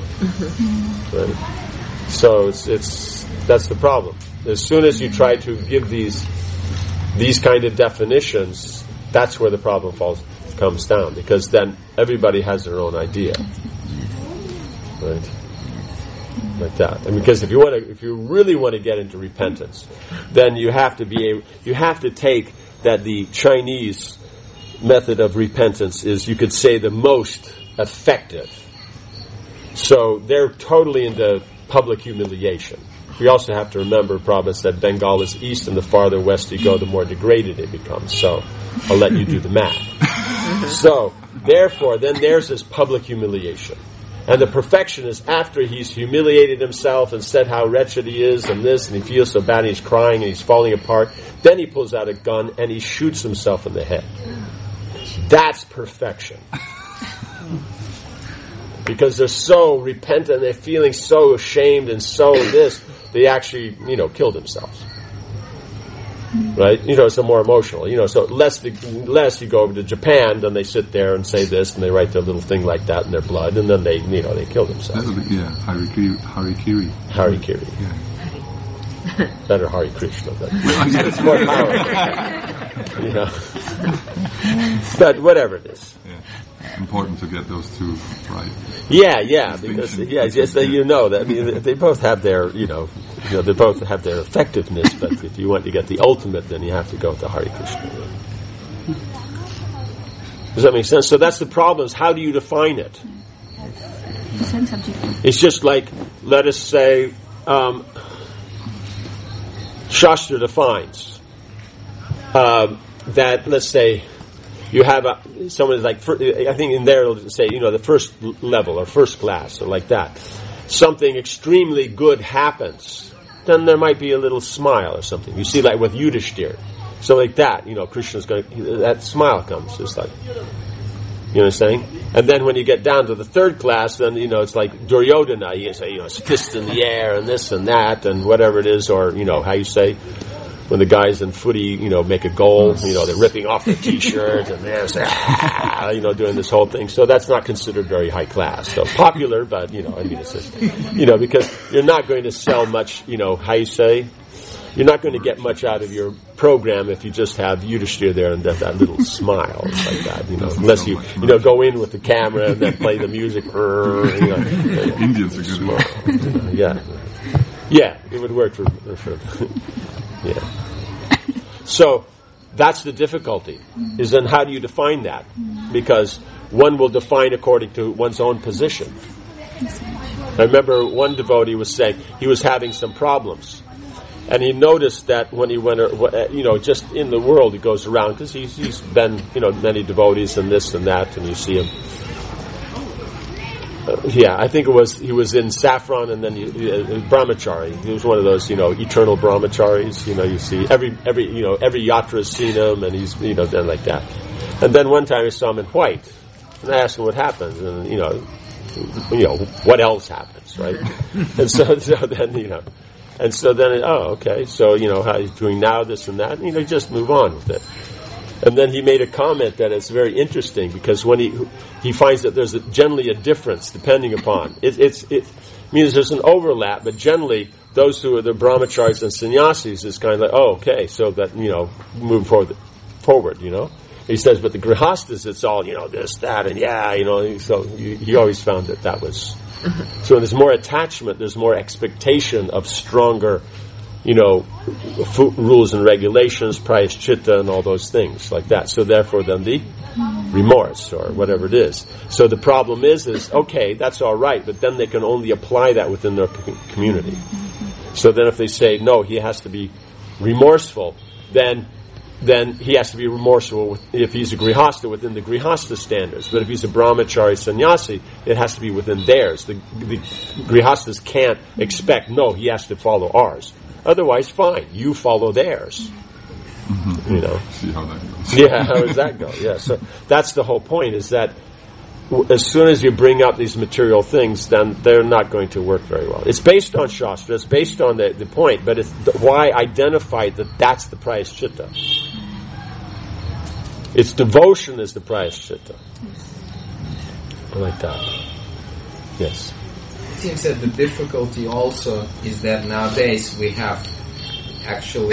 Right? So it's, it's that's the problem. As soon as you try to give these these kind of definitions, that's where the problem falls comes down, because then everybody has their own idea. Right? Like that. And because if you want to, if you really want to get into repentance, then you have to be able, you have to take that the Chinese method of repentance is, you could say, the most effective. So they're totally into public humiliation. We also have to remember, Prabhupada said, Bengal is east, and the farther west you go, the more degraded it becomes. So I'll let you do the math. So therefore, then there's this public humiliation. And the perfectionist, after he's humiliated himself and said how wretched he is and this, and he feels so bad and he's crying and he's falling apart, then he pulls out a gun and he shoots himself in the head. That's perfection. Because they're so repentant, they're feeling so ashamed and so this, they actually, you know, kill themselves. Right? You know, it's a more emotional. You know, so less, less you go over to Japan, then they sit there and say this, and they write their little thing like that in their blood, and then they, you know, they kill themselves. Yeah, Harikiri. Harikiri. Harikiri. Yeah. Better Hare Krishna, but it's more powerful. You know. But whatever it is. Yeah. Important to get those two right. Yeah, yeah, because yeah, just that you know that I mean they both have their you know you know they both have their effectiveness, but if you want to get the ultimate, then you have to go with the Hare Krishna. Does that make sense? So that's the problem: is how do you define it? It's just like, let us say, um, Shastra defines uh, that. Let's say. You have a, someone like, I think in there it'll say, you know, the first level or first class or like that. Something extremely good happens, then there might be a little smile or something. You see, like with Yudhishthir, so like that, you know, Krishna's going to, that smile comes. It's like, you know what I'm saying? And then when you get down to the third class, then, you know, it's like Duryodhana, you say, you know, it's fist in the air and this and that and whatever it is, or, you know, how you say, when the guys in footy, you know, make a goal, you know, they're ripping off their t-shirt and they're, ah, you know, doing this whole thing. So that's not considered very high class. So popular, but, you know, I mean, it's just, you know, because you're not going to sell much, you know, how you say, you're not going to get much out of your program if you just have Yudhishthir there and that, that little smile like that, you know, unless you, you know, go in with the camera and then play the music. You know, Indians are good. You know, yeah. Yeah, it would work for, for yeah. So that's the difficulty, is then how do you define that? Because one will define according to one's own position. I remember one devotee was saying he was having some problems. And he noticed that when he went, you know, just in the world he goes around, because he's, he's been, you know, many devotees and this and that, and you see him. Uh, yeah, I think it was, he was in Saffron and then he, uh, Brahmachari. He was one of those, you know, eternal Brahmacharis. You know, you see every, every, you know, every yatra has seen him and he's, you know, done like that. And then one time I saw him in white. And I asked him what happened. And, you know, you know, what else happens, right? And so, so then, you know, and so then, oh, okay, so, you know, how he's doing now, this and that, and, you know, just move on with it. And then he made a comment that it's very interesting, because when he he finds that there's a, generally a difference depending upon, it, it's, it means there's an overlap, but generally those who are the brahmacharis and sannyasis is kind of like, oh, okay, so that, you know, move forward, forward, you know. He says, but the grihastas, it's all, you know, this, that, and yeah, you know, so he, he always found that that was... So when there's more attachment, there's more expectation of stronger, you know, f- rules and regulations, prayaschitta, and all those things like that. So therefore, then the remorse or whatever it is. So the problem is, is okay, that's all right, but then they can only apply that within their co- community. So then, if they say no, he has to be remorseful, then. Then he has to be remorseful with, if he's a grihasta within the grihasta standards. But if he's a brahmachari sannyasi, it has to be within theirs. The, the grihastas can't expect, no, he has to follow ours. Otherwise, fine, you follow theirs. Mm-hmm. You know. See how that goes. Yeah, how does that go? Yeah, so that's the whole point, is that as soon as you bring up these material things, then they're not going to work very well. It's based on Shastra, it's based on the, the point, but it's the, why identify that that's the prayaschitta. Its devotion is the prayaschitta. I like that. Yes. It seems that the difficulty also is that nowadays we have actually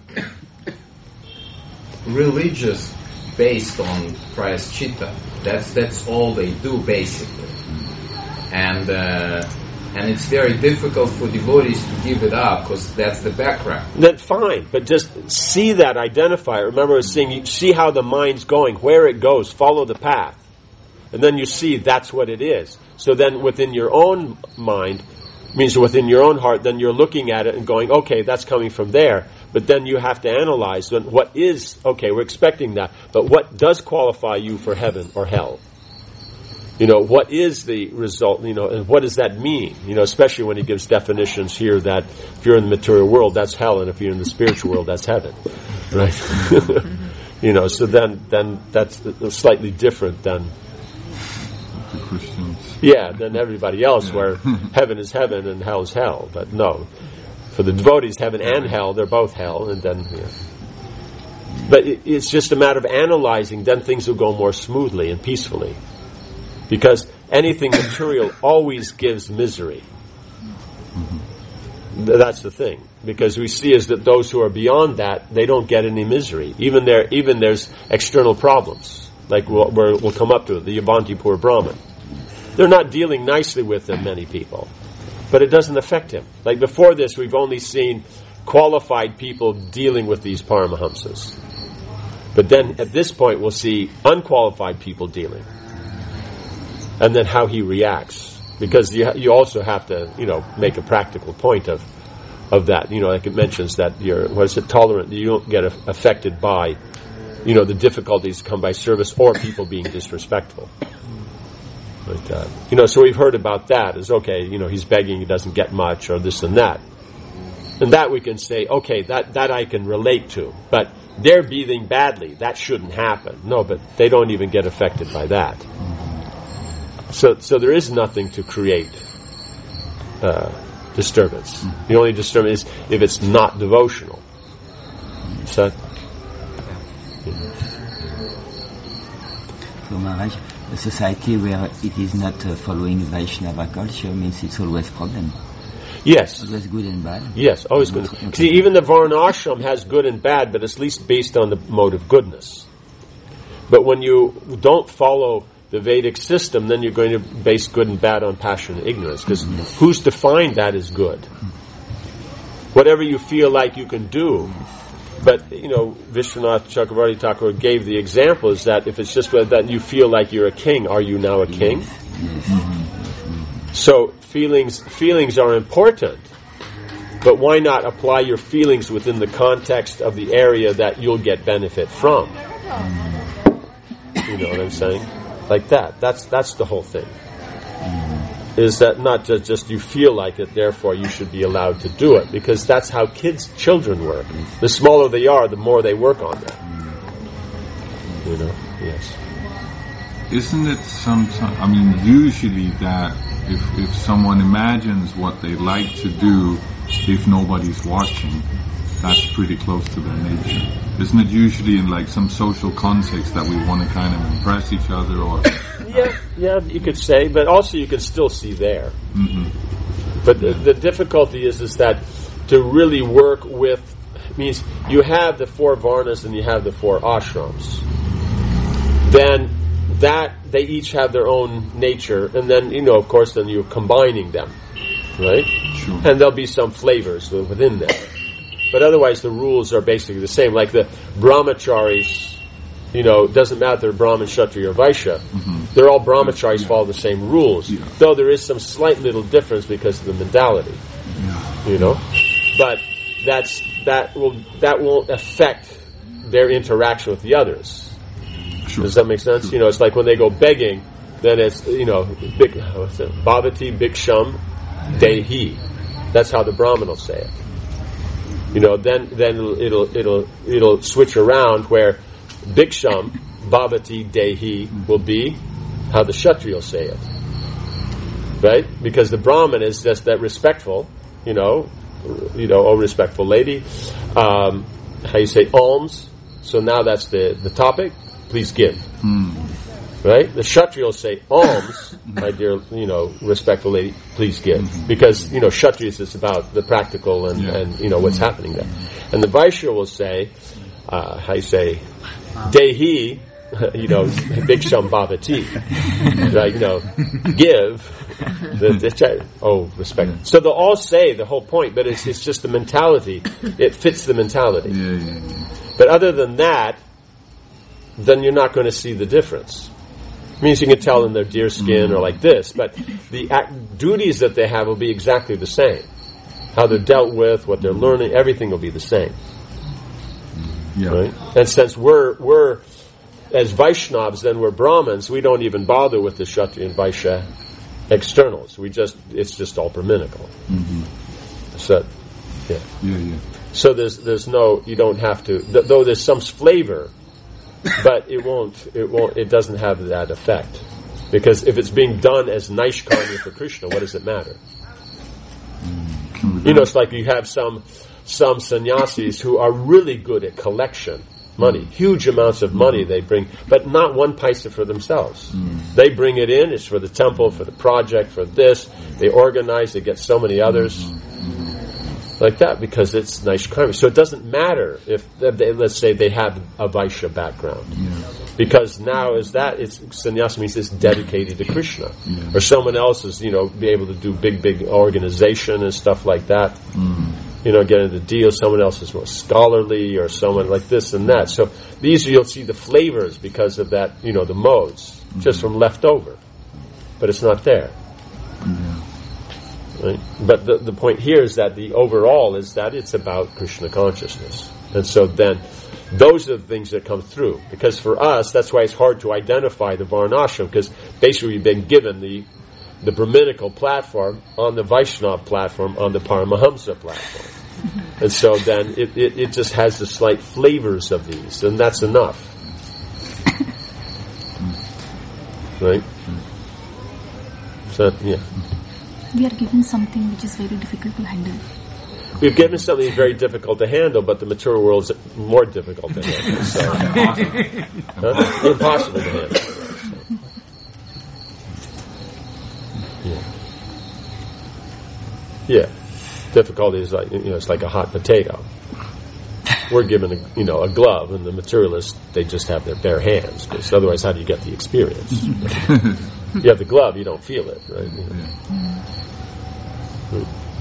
religious based on prayaschitta. That's that's all they do basically, and uh, and it's very difficult for devotees to give it up because that's the background. Then fine, but just see that, identify it. Remember, I was saying, you see how the mind's going, where it goes, follow the path, and then you see that's what it is. So then, within your own mind, means within your own heart, then you're looking at it and going, okay, that's coming from there. But then you have to analyze then what is, okay, we're expecting that, but what does qualify you for heaven or hell? You know, what is the result, you know, and what does that mean? You know, especially when he gives definitions here that if you're in the material world, that's hell, and if you're in the spiritual world, that's heaven. Right? You know, so then then that's slightly different than the Christians. Yeah, than everybody else, Yeah. where heaven is heaven and hell is hell. But no, for the devotees, heaven and hell, they're both hell, and then. Yeah. But it, it's just a matter of analyzing. Then things will go more smoothly and peacefully, because anything material always gives misery. Mm-hmm. That's the thing. Because we see is that those who are beyond that, they don't get any misery. Even there, even there's external problems, like we'll, we'll come up to it, the Yavantipur Brahmin. They're not dealing nicely with them, many people, but it doesn't affect him. Like before this, we've only seen qualified people dealing with these Paramahamsas, but then at this point, we'll see unqualified people dealing, and then how he reacts. Because you you also have to, you know, make a practical point of. Of that, you know, like it mentions that you're, what is it, tolerant, you don't get affected by, you know, the difficulties come by service or people being disrespectful. Like that. You know, so we've heard about that as, okay, you know, he's begging, he doesn't get much, or this and that. And that we can say, okay, that, that I can relate to. But they're breathing badly, that shouldn't happen. No, but they don't even get affected by that. So, so there is nothing to create, uh, disturbance. The only disturbance is if it's not devotional. So, you know. So Maharaj, a society where it is not uh, following Vaishnava culture means it's always problem. Yes. Always good and bad. Yes, always good. See, even the Varna ashram has good and bad, but it's at least based on the mode of goodness. But when you don't follow the Vedic system, then you're going to base good and bad on passion and ignorance. Because who's defined that as good? Whatever you feel like you can do. But, you know, Vishwanath Chakravarti Thakur gave the example is that if it's just that you feel like you're a king, are you now a king? So feelings feelings are important. But why not apply your feelings within the context of the area that you'll get benefit from? You know what I'm saying? Like that. That's that's the whole thing. Mm-hmm. Is that not just, just you feel like it, therefore you should be allowed to do it. Because that's how kids, children work. The smaller they are, the more they work on that. You know? Yes. Isn't it sometimes, I mean, usually that if, if someone imagines what they like to do if nobody's watching, that's pretty close to their nature. Isn't it usually in like some social context that we want to kind of impress each other or... Yeah, yeah, you could say, but also you can still see there. Mm-hmm. But the, the difficulty is is that to really work with, means you have the four varnas and you have the four ashrams. Then that, they each have their own nature, and then, you know, of course, then you're combining them, right? Sure. And there'll be some flavors within them. But otherwise, the rules are basically the same. Like the brahmacharis, you know, it doesn't matter if they're Brahmin, Kshatriya, or Vaishya. Mm-hmm. They're all brahmacharis, yeah. Follow the same rules. Yeah. Though there is some slight little difference because of the mentality. Yeah. You know? But that's that will that won't affect their interaction with the others. Sure. Does that make sense? Sure. You know, it's like when they go begging, then it's, you know, big, what's it? Bhavati Bhiksham Dehi. That's how the Brahmin will say it. You know, then then it'll it'll it'll, it'll switch around where Bhiksham, Bhavati Dehi will be how the Kshatriya will say it. Right? Because the Brahmin is just that respectful, you know, you know, oh respectful lady. Um, how you say alms. So now that's the, the topic. Please give. Hmm. Right? The Kshatriya will say alms, my dear, you know, respectful lady, please give. Mm-hmm. Because, you know, Kshatriyas is about the practical and, yeah. and you know, what's happening there. And the Vaishya will say, uh, how you say, Dehi, you know, Bhiksham Bhavati. Right, you know, give. The, the, oh, respect. So they'll all say the whole point, but it's, it's just the mentality. It fits the mentality. Yeah, yeah, yeah. But other than that, then you're not going to see the difference. It means you can tell in their deer skin mm-hmm. or like this, but the act, duties that they have will be exactly the same. How they're dealt with, what they're learning, everything will be the same. Yeah. Right? And since we're we're as Vaishnavas, then we're Brahmins, we don't even bother with the Kshatriya and Vaishya externals. We just it's just all Brahminical. Mm-hmm. So, yeah. Yeah, yeah. So there's there's no, you don't have to, th- though there's some flavor but it won't. It won't. It doesn't have that effect, because if it's being done as Naishkarmya for Krishna, what does it matter? You know, it's like you have some some sannyasis who are really good at collection. Money, huge amounts of money they bring, but not one paisa for themselves. Mm. They bring it in, it's for the temple, for the project, for this. They organize, they get so many others. Mm-hmm. Like that, because it's Naishkarmya. So it doesn't matter if, they, let's say, they have a Vaishya background. Yeah. Because now is that, it's sannyasa means it's dedicated to Krishna. Yeah. Or someone else is, you know, be able to do big, big organization and stuff like that. Mm. You know, get into deals, someone else is more scholarly, or someone like this and that. So these, you'll see the flavors because of that, you know, the modes, mm-hmm. just from leftover. But it's not there. Mm-hmm. Right? But the, the point here is that the overall is that it's about Krishna consciousness. And so then, those are the things that come through. Because for us, that's why it's hard to identify the Varnashram, because basically we've been given the the Brahminical platform on the Vaishnava platform on the Paramahamsa platform. And so then it, it, it just has the slight flavors of these, and that's enough. Right? So, yeah. We are given something which is very difficult to handle. We've given something very difficult to handle, but the material world is more difficult to handle. So. Huh? Impossible to handle. Yeah. Yeah. Difficulty is like, you know, it's like a hot potato. We're given a, you know, a glove, and the materialists, they just have their bare hands, because otherwise how do you get the experience? You have the glove, you don't feel it, right? You know. Hmm.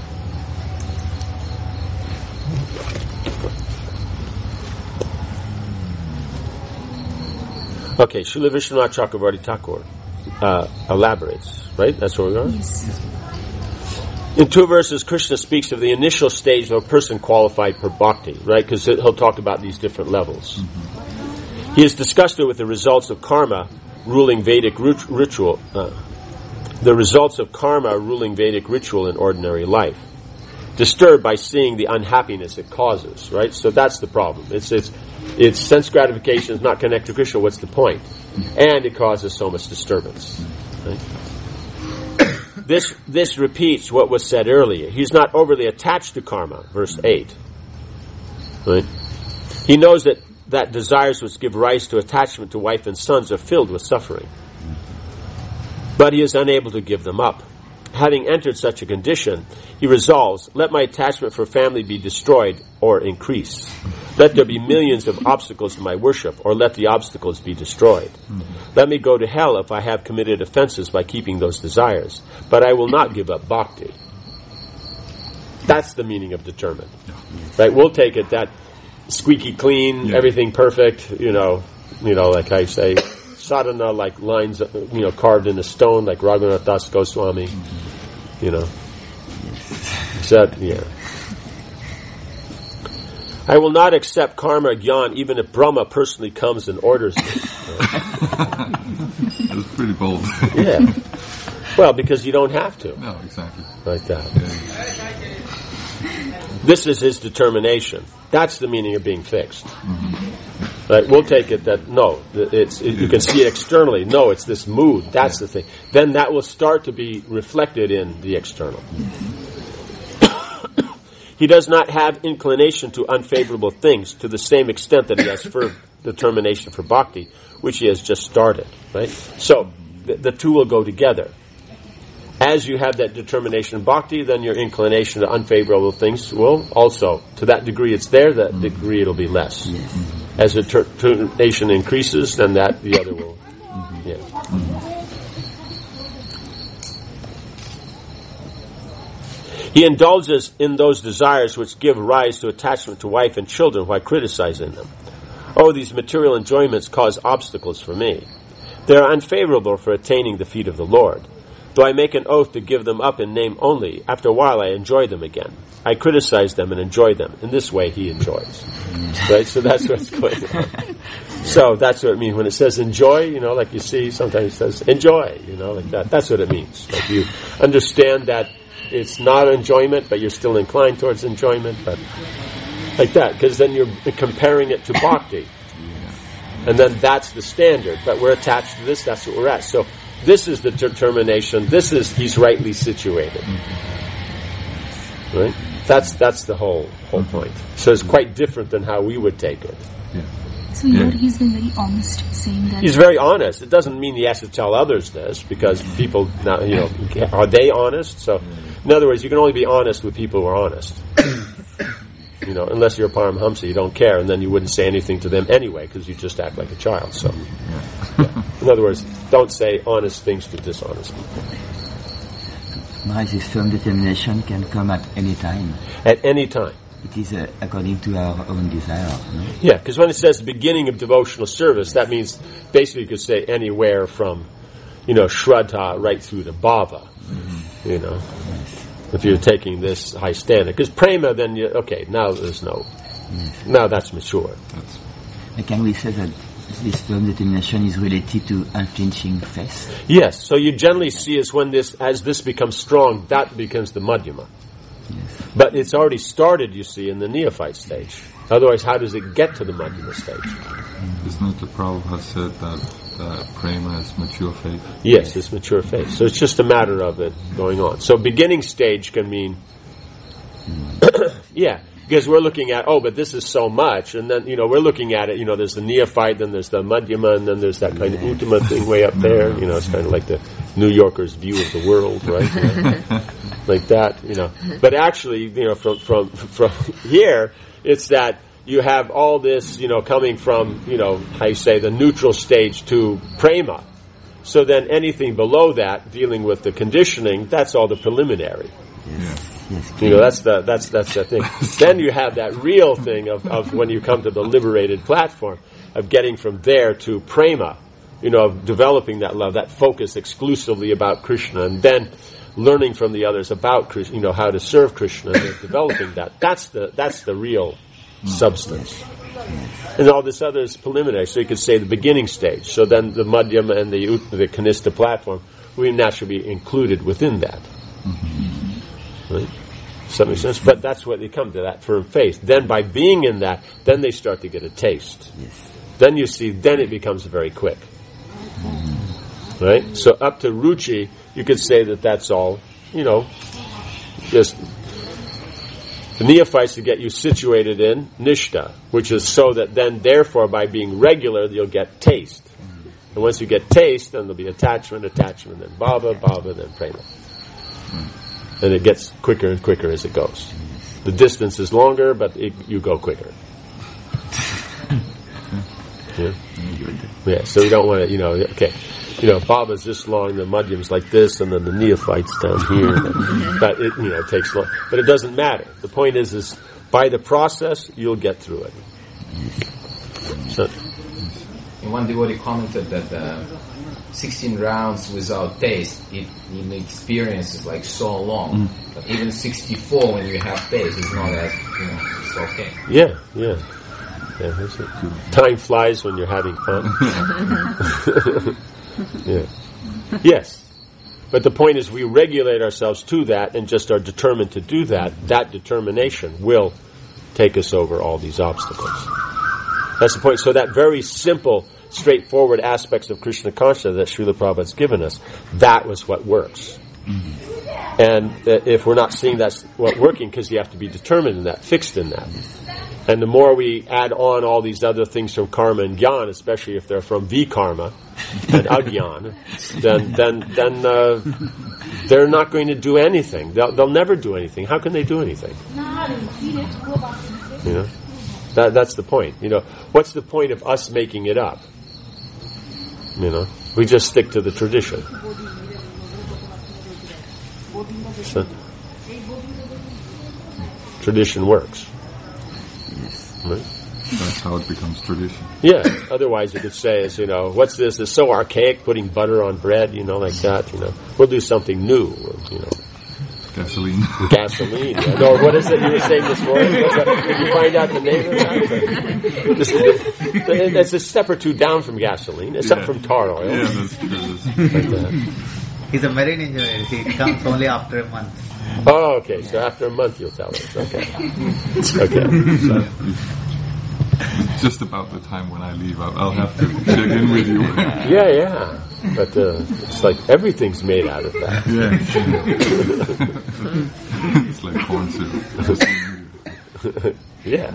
Okay, Srila Vishwanath Chakravarti Thakur uh, elaborates, right? That's where we are? Yes. In two verses, Krishna speaks of the initial stage of a person qualified for bhakti, right? Because he'll talk about these different levels. Mm-hmm. He has discussed it with the results of karma ruling Vedic rit- ritual, uh, the results of karma ruling Vedic ritual in ordinary life. Disturbed by seeing the unhappiness it causes, right? So that's the problem. It's it's it's sense gratification is not connected to Krishna. What's the point? And it causes so much disturbance. Right? This this repeats what was said earlier. He's not overly attached to karma, verse eight. Right? He knows that, that desires which give rise to attachment to wife and sons are filled with suffering. But he is unable to give them up. Having entered such a condition, he resolves, let my attachment for family be destroyed or increase. Let there be millions of obstacles to my worship, or let the obstacles be destroyed. Mm-hmm. Let me go to hell if I have committed offenses by keeping those desires, but I will not give up bhakti. That's the meaning of determined. Right? We'll take it that squeaky clean, yeah. Everything perfect, you know, you know, like I say, sadhana, like lines, you know, carved in the stone, like Raghunath Das Goswami, mm-hmm. you know. So, yeah. I will not accept karma gyan even if Brahma personally comes and orders me. That's pretty bold. Yeah. Well, because you don't have to. No, exactly. Like that. Yeah. This is his determination. That's the meaning of being fixed. Mm-hmm. Right? We'll take it that, no, it's it, you can see it externally. No, it's this mood. That's yeah. the thing. Then that will start to be reflected in the external. He does not have inclination to unfavorable things to the same extent that he has firm determination for bhakti, which he has just started. Right? So, the, the two will go together. As you have that determination in bhakti, then your inclination to unfavorable things will also, to that degree it's there, that mm-hmm. degree it'll be less. Mm-hmm. As the determination increases, then that, the other will, mm-hmm. yeah. Mm-hmm. He indulges in those desires which give rise to attachment to wife and children while criticizing them. Oh, these material enjoyments cause obstacles for me. They are unfavorable for attaining the feet of the Lord. Though I make an oath to give them up in name only, after a while I enjoy them again. I criticize them and enjoy them. In this way he enjoys. Right? So that's what's going on. So that's what it means when it says enjoy, you know, like you see, sometimes it says enjoy, you know, like that. That's what it means. Like you understand that it's not enjoyment, but you're still inclined towards enjoyment, but like that, because then you're comparing it to bhakti. And then that's the standard. But we're attached to this, that's what we're at. So this is the determination, this is he's rightly situated. Right? That's that's the whole whole point. So it's quite different than how we would take it. Yeah. So here Yeah. he's been very honest, saying that He's very honest. It doesn't mean he has to tell others this, because people now, you know, are they honest? So, in other words, you can only be honest with people who are honest. You know, unless you're a Paramhamsa, you don't care, and then you wouldn't say anything to them anyway, because you just act like a child. So, yeah. In other words, don't say honest things to dishonest people. Maharaj, this firm determination can come at any time. At any time. It is uh, according to our own desire. No? Yeah, because when it says the beginning of devotional service, that means basically you could say anywhere from, you know, Shraddha right through to Bhava. Mm-hmm. You know, yes. If you're taking this high standard. Because Prema, then you, okay, now there's no, yes. Now that's mature. That's, and can we say that this firm determination is related to unflinching faith? Yes, so you generally see as when this, as this becomes strong, that becomes the Madhyama. Yes. But it's already started, you see, in the neophyte stage. Otherwise, how does it get to the Madhyama stage? Isn't it the Prabhupada said that uh, Prema is mature faith? Yes, it's mature faith. So it's just a matter of it going on. So beginning stage can mean, yeah, because we're looking at, oh, but this is so much, and then, you know, we're looking at it, you know, there's the neophyte, then there's the Madhyama, and then there's that kind of Uttama thing way up there, you know, it's kind of like the New Yorker's view of the world, right? Yeah. Like that, you know. But actually, you know, from from from here, it's that you have all this, you know, coming from, you know, how you say, the neutral stage to Prema. So then anything below that, dealing with the conditioning, that's all the preliminary. Yes. Yes. You know, that's the that's that's the thing. Then you have that real thing of, of when you come to the liberated platform, of getting from there to Prema, you know, of developing that love, that focus exclusively about Krishna, and then learning from the others about Krishna, you know, how to serve Krishna, and developing that. That's the that's the real substance. And all this other is preliminary. So you could say the beginning stage. So then the Madhyama and the the Kanista platform, we naturally be included within that. Right? Does that make sense? But that's what they come to, that firm faith. Then by being in that, then they start to get a taste. Yes. Then you see, then it becomes very quick. Right? So up to Ruchi, you could say that that's all, you know, just the neophytes to get you situated in Nishta, which is so that then, therefore, by being regular, you'll get taste. And once you get taste, then there'll be attachment, attachment, then bhava, bhava, then prema. And it gets quicker and quicker as it goes. The distance is longer, but it, you go quicker. Yeah. Yeah, so you don't want to, you know, okay. You know, Bhava's this long, the Madhyam's like this, and then the neophyte's down here. But it, you know, it takes long. But it doesn't matter. The point is, is by the process, you'll get through it. So, and one devotee commented that uh, sixteen rounds without taste, it, in the experience is like so long. Mm. But even sixty-four when you have taste is not as, you know, it's okay. Yeah, yeah. Yeah, that's it. Time flies when you're having fun. Yeah. Yes. But the point is, we regulate ourselves to that and just are determined to do that. That determination will take us over all these obstacles. That's the point. So that very simple, straightforward aspects of Krishna consciousness that Srila Prabhupada's given us, that was what works. Mm-hmm. And uh, if we're not seeing that's what working, because you have to be determined in that, fixed in that. And the more we add on all these other things from karma and jnana, especially if they're from vikarma and agyan, then then then uh, they're not going to do anything. They'll, they'll never do anything. How can they do anything? You know, that that's the point. You know, what's the point of us making it up? You know, we just stick to the tradition. So, tradition works. Right? That's how it becomes tradition. Yeah. Otherwise, you could say, is you know, what's this? It's so archaic, putting butter on bread, you know, like that. You know, we'll do something new. You know, gasoline. Gasoline. Yeah. No, what is it you were saying this morning? Did you find out the name of that? Just, it's a step or two down from gasoline. It's yeah. up from tar oil. Yeah, that's because like that. He's a marine engineer. He comes only after a month. Oh, okay. So after a month, you'll tell us. Okay. Okay. So, just about the time when I leave. I'll, I'll have to check in with you. Yeah, yeah. But uh, it's like everything's made out of that. Yeah. It's like corn syrup. Yeah.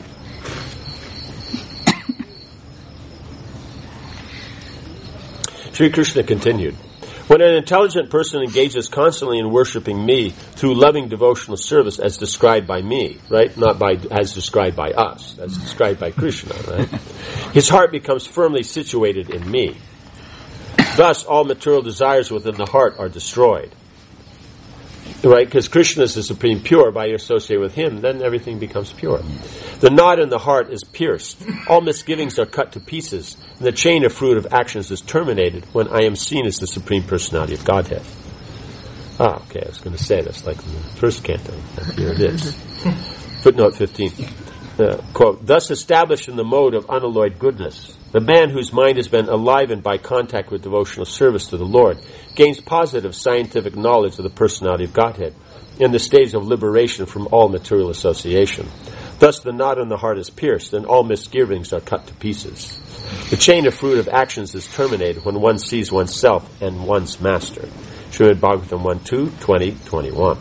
Sri Krishna continued, when an intelligent person engages constantly in worshipping me through loving devotional service as described by me, right? Not by as described by us, as described by Krishna, right? His heart becomes firmly situated in me. Thus, all material desires within the heart are destroyed. Right? Because Krishna is the supreme pure. By associating with him, then everything becomes pure. The knot in the heart is pierced. All misgivings are cut to pieces. And the chain of fruit of actions is terminated when I am seen as the Supreme Personality of Godhead. Ah, okay, I was going to say this like in the first canto. Here it is. Footnote fifteen. Uh, quote, thus established in the mode of unalloyed goodness, the man whose mind has been enlivened by contact with devotional service to the Lord gains positive scientific knowledge of the personality of Godhead in the stage of liberation from all material association. Thus the knot in the heart is pierced and all misgivings are cut to pieces. The chain of fruit of actions is terminated when one sees oneself and one's master. Srimad Bhagavatam one two, twenty, twenty-one.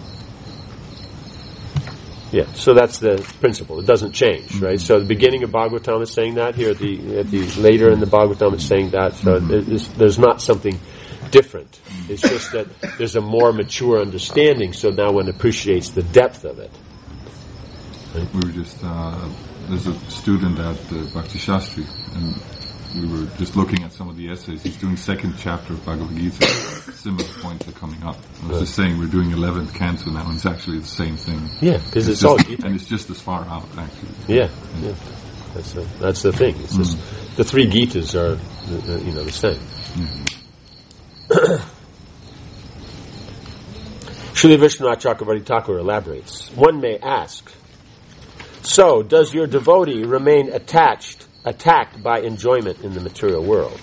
Yeah, so that's the principle. It doesn't change, right? So the beginning of Bhagavatam is saying that. Here at the, at the later in the Bhagavatam it's saying that. So there's, there's not something different. It's just that there's a more mature understanding, so now one appreciates the depth of it. Right? We were just, uh, there's a student at uh, Bhakti Shastri, and we were just looking at some of the essays. He's doing second chapter of Bhagavad Gita. Similar points are coming up. I was just saying we're doing eleventh canto now, and it's actually the same thing. Yeah, because it's, it's all just, Gita. and it's just as far out, actually. Yeah, yeah. That's the, that's the thing. It's mm. just, the three Gitas are, uh, you know, the same. Mm. Srila Vishwanath Chakravarti Thakur elaborates. One may ask, so does your devotee remain attached, attacked by enjoyment in the material world?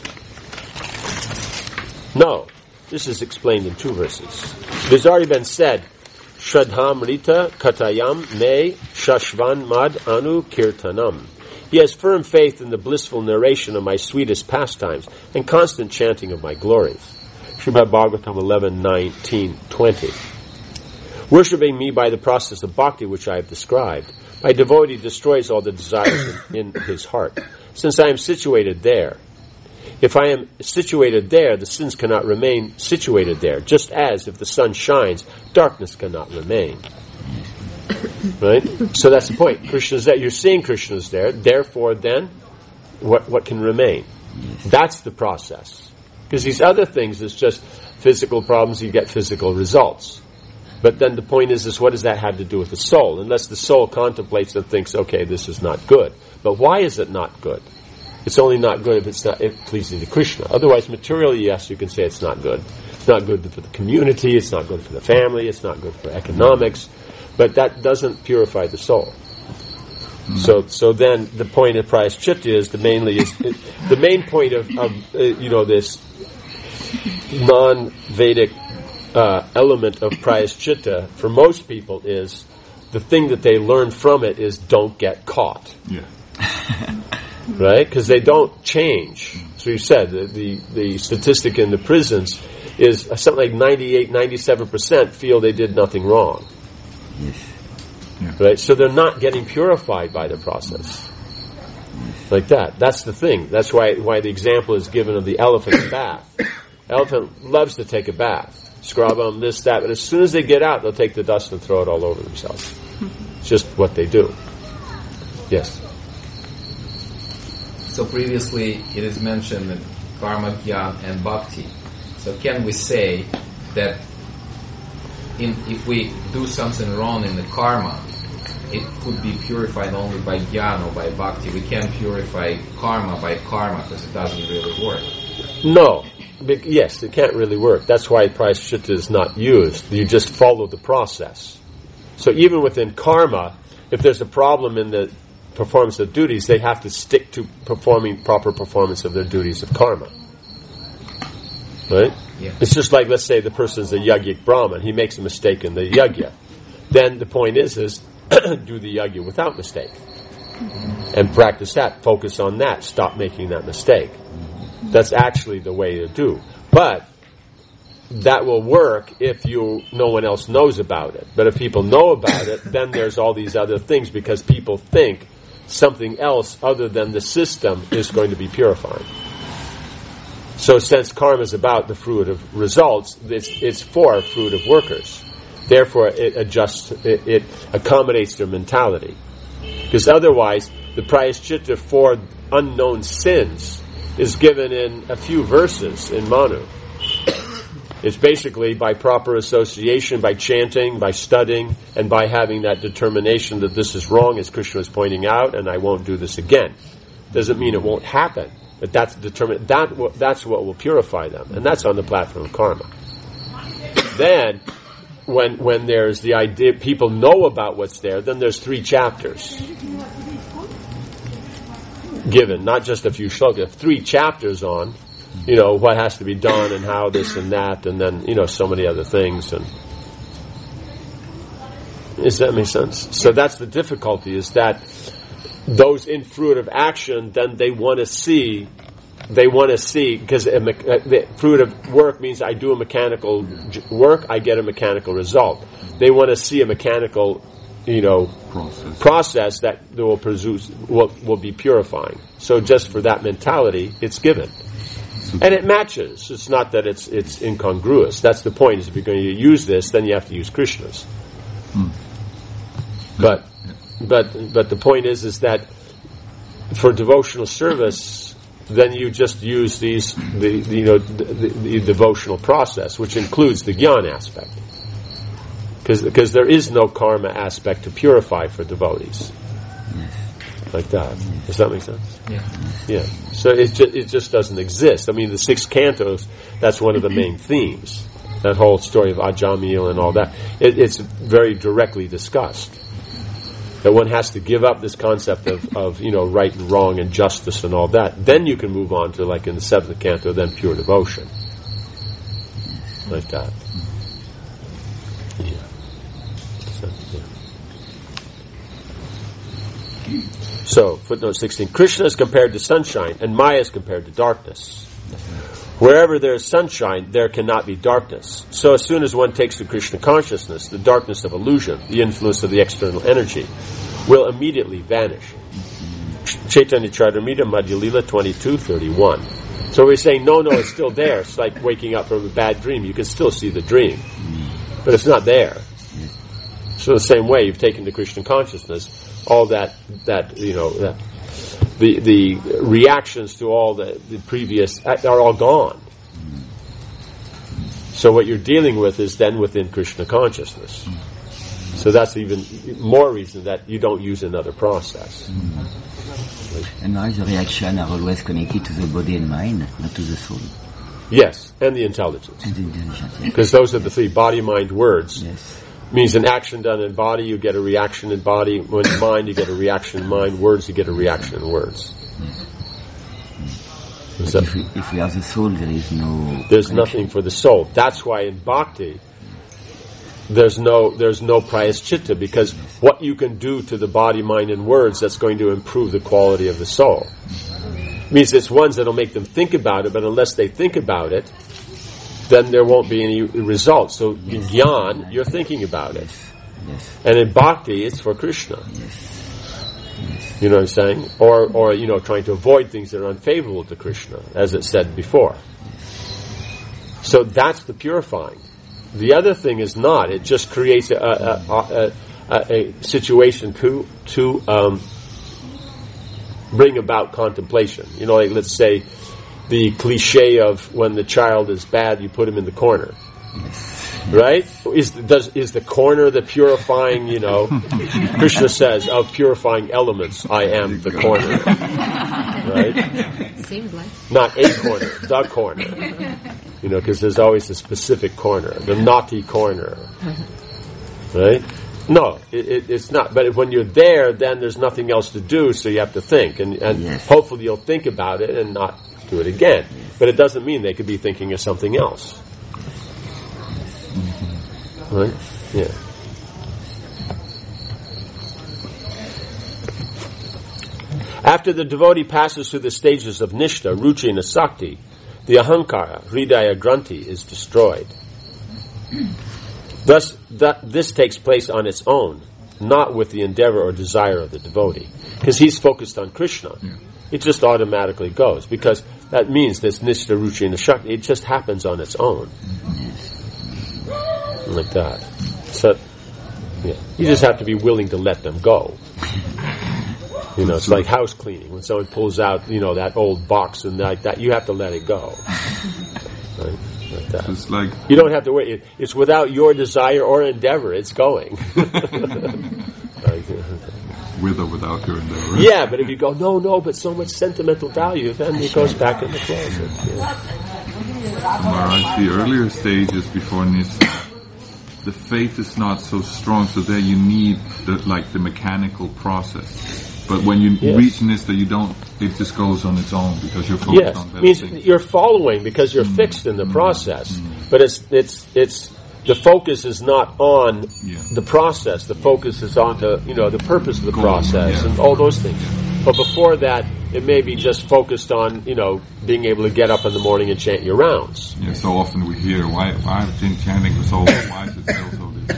No. This is explained in two verses. It has already been said, Shraddhamrita Katayam Me Shashvan Mad Anu Kirtanam. He has firm faith in the blissful narration of my sweetest pastimes and constant chanting of my glories. Srimad Bhagavatam eleven, nineteen, twenty. Worshipping me by the process of bhakti which I have described, my devotee destroys all the desires in, in his heart. Since I am situated there, if I am situated there, the sins cannot remain situated there, just as if the sun shines, darkness cannot remain. Right? So that's the point. Krishna's there. You're seeing Krishna's there. Therefore, then, what what can remain? That's the process. Because these other things is just physical problems. You get physical results. But then the point is, is what does that have to do with the soul? Unless the soul contemplates and thinks, okay, this is not good. But why is it not good? It's only not good if it's not if pleasing to Krishna. Otherwise, materially, yes, you can say it's not good. It's not good for the community. It's not good for the family. It's not good for economics. But that doesn't purify the soul. Mm-hmm. So, so then the point of Prayaschitta is the mainly is it, the main point of, of uh, you know this non-Vedic uh, element of Prayaschitta for most people is the thing that they learn from it is don't get caught. Yeah. Right? Because they don't change. So you said the, the the statistic in the prisons is something like ninety-eight, ninety-seven percent feel they did nothing wrong. Yes. Yeah. Right? So they're not getting purified by the process. Like that. That's the thing. That's why why the example is given of the elephant's bath. Elephant loves to take a bath. Scrub them, this, that, but as soon as they get out, they'll take the dust and throw it all over themselves. It's just what they do. Yes. So previously it is mentioned that karma, jnana, and bhakti. So can we say that in, if we do something wrong in the karma, it could be purified only by jnana or by bhakti? We can't purify karma by karma because it doesn't really work. No. Yes, it can't really work. That's why Prayaschitta is not used. You just follow the process. So even within karma, if there's a problem in the performance of duties, they have to stick to performing proper performance of their duties of karma. Right? Yeah. It's just like, let's say the person's a yajnik Brahmin. He makes a mistake in the yajna. Then the point is, is do the yajna without mistake. and practice that. Focus on that. Stop making that mistake. That's actually the way to do. But that will work if you no one else knows about it. But if people know about it, then there's all these other things, because people think something else other than the system is going to be purifying. So since karma is about the fruit of results, it's, it's for fruit of workers. Therefore, it adjusts, it, it accommodates their mentality. Because otherwise, the prayaschitta for unknown sins is given in a few verses in Manu. It's basically by proper association, by chanting, by studying, and by having that determination that this is wrong, as Krishna is pointing out, and I won't do this again. Doesn't mean it won't happen, but that's determined. That that's what will purify them, and that's on the platform of karma. Then, when when there's the idea, people know about what's there. Then there's three chapters given, not just a few shlokas. Three chapters on, you know, what has to be done and how this and that, and then, you know, so many other things. And does that make sense? So that's the difficulty, is that those in fruit of action, then they want to see, they want to see, because the fruit of work means I do a mechanical work, I get a mechanical result. They want to see a mechanical, you know, process, process that will produce, will, will be purifying. So just for that mentality, it's given. And it matches. It's not that it's it's incongruous. That's the point, is if you're going to use this, then you have to use Krishna's. Hmm. But but but the point is is that for devotional service, then you just use these the, the you know the, the, the devotional process, which includes the jnana aspect. Because because there is no karma aspect to purify for devotees. Like that. Does that make sense? Yeah. Yeah. So it just, it just doesn't exist. I mean, the six cantos, that's one of the main themes. That whole story of Ajamil and all that. It, it's very directly discussed. That one has to give up this concept of, of, you know, right and wrong and justice and all that. Then you can move on to, like in the seventh canto, then pure devotion. Like that. Yeah. So, yeah. So, footnote sixteen. Krishna is compared to sunshine, and Maya is compared to darkness. Wherever there is sunshine, there cannot be darkness. So as soon as one takes to Krishna consciousness, the darkness of illusion, the influence of the external energy, will immediately vanish. Chaitanya Charitamrita, Madhya Lila twenty-two thirty-one. So we're saying, no, no, it's still there. It's like waking up from a bad dream. You can still see the dream, but it's not there. So the same way, you've taken to Krishna consciousness, all that, that you know, that, the the reactions to all the, the previous are all gone. So what you're dealing with is then within Krishna consciousness. So that's even more reason that you don't use another process. And why the reaction are always connected to the body and mind, not to the soul? Yes, and the intelligence. And the intelligence, yes. Because those are the three: body, mind, words. Yes. Means an action done in body, you get a reaction in body. When in mind, you get a reaction in mind. Words, you get a reaction in words. Yes. But if, we, if we are the soul, there is no. There's connection. nothing for the soul. That's why in bhakti, there's no there's no prayaschitta, because what you can do to the body, mind, and words that's going to improve the quality of the soul. Means it's ones that'll make them think about it, but unless they think about it, then there won't be any results. So in Gyan, you're thinking about it. Yes. And in Bhakti, it's for Krishna. Yes. You know what I'm saying? Or, or, you know, trying to avoid things that are unfavorable to Krishna, as it said before. So that's the purifying. The other thing is not. It just creates a, a, a, a, a situation to, to um, bring about contemplation. You know, like let's say, the cliche of when the child is bad, you put him in the corner, right? Is does is the corner the purifying? You know, Krishna says of purifying elements, I am the corner, right? Seems like not a corner, the corner. You know, because there's always a specific corner, the naughty corner, right? No, it, it, it's not. But when you're there, then there's nothing else to do, so you have to think, and, and yes. hopefully you'll think about it and not do it again. But it doesn't mean they could be thinking of something else. Right? Yeah. After the devotee passes through the stages of Nishta, Ruchi, and Asakti, the Ahankara, Hridaya Granthi, is destroyed. Thus, that, this takes place on its own, not with the endeavor or desire of the devotee. Because he's focused on Krishna. Yeah. It just automatically goes. Because that means this Nishta, Ruchi, and Asakti, it just happens on its own. Like that. So, yeah. You just have to be willing to let them go. You know, it's like house cleaning. When someone pulls out, you know, that old box and like that, you have to let it go. Right? Like that. It's like You don't have to wait. It, it's without your desire or endeavor. It's going. Like, with or without your endeavor. yeah, but if you go, no, no, but so much sentimental value, then it goes back in the closet. Yeah. Maharaj, the earlier stages before Nishta, the faith is not so strong, so there you need the, like the mechanical process. But when you Yes. reach Nishta, you don't. It just goes on its own because you're focused Yes, on better means things. you're following because you're fixed in the process. But it's it's it's the focus is not on Yeah. the process. The focus is on the you know the purpose of the Goal, process yeah. and all those things. But before that, it may be just focused on you know being able to get up in the morning and chant your rounds. Yeah, so often we hear, why why I've been chanting for so long, why is it still so this?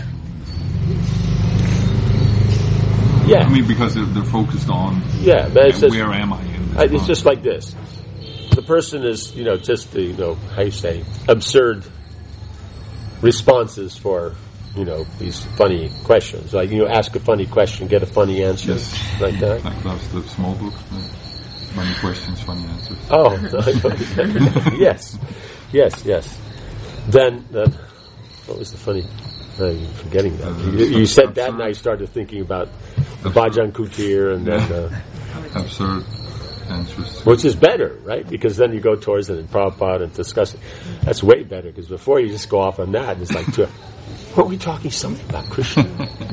Yeah, I mean, because they're, they're focused on yeah. But it's uh, just, where am I in this I- it's process? just like this. The person is you know just you know how you say absurd responses for you know these funny questions. Like you know, ask a funny question, get a funny answer, Yes. like that. Like that's the small book. Like, funny questions, funny answers. Oh, yes, yes, yes. Then, then, what was the funny? I'm forgetting that. Uh, You, you said that, absurd. and I started thinking about the Bhajan Kutir, and then, uh, Absurd answers. which is better, right? Because then you go towards it and Prabhupada and discuss it. That's way better because before you just go off on that, it's like, to, weren't we talking something about Krishna?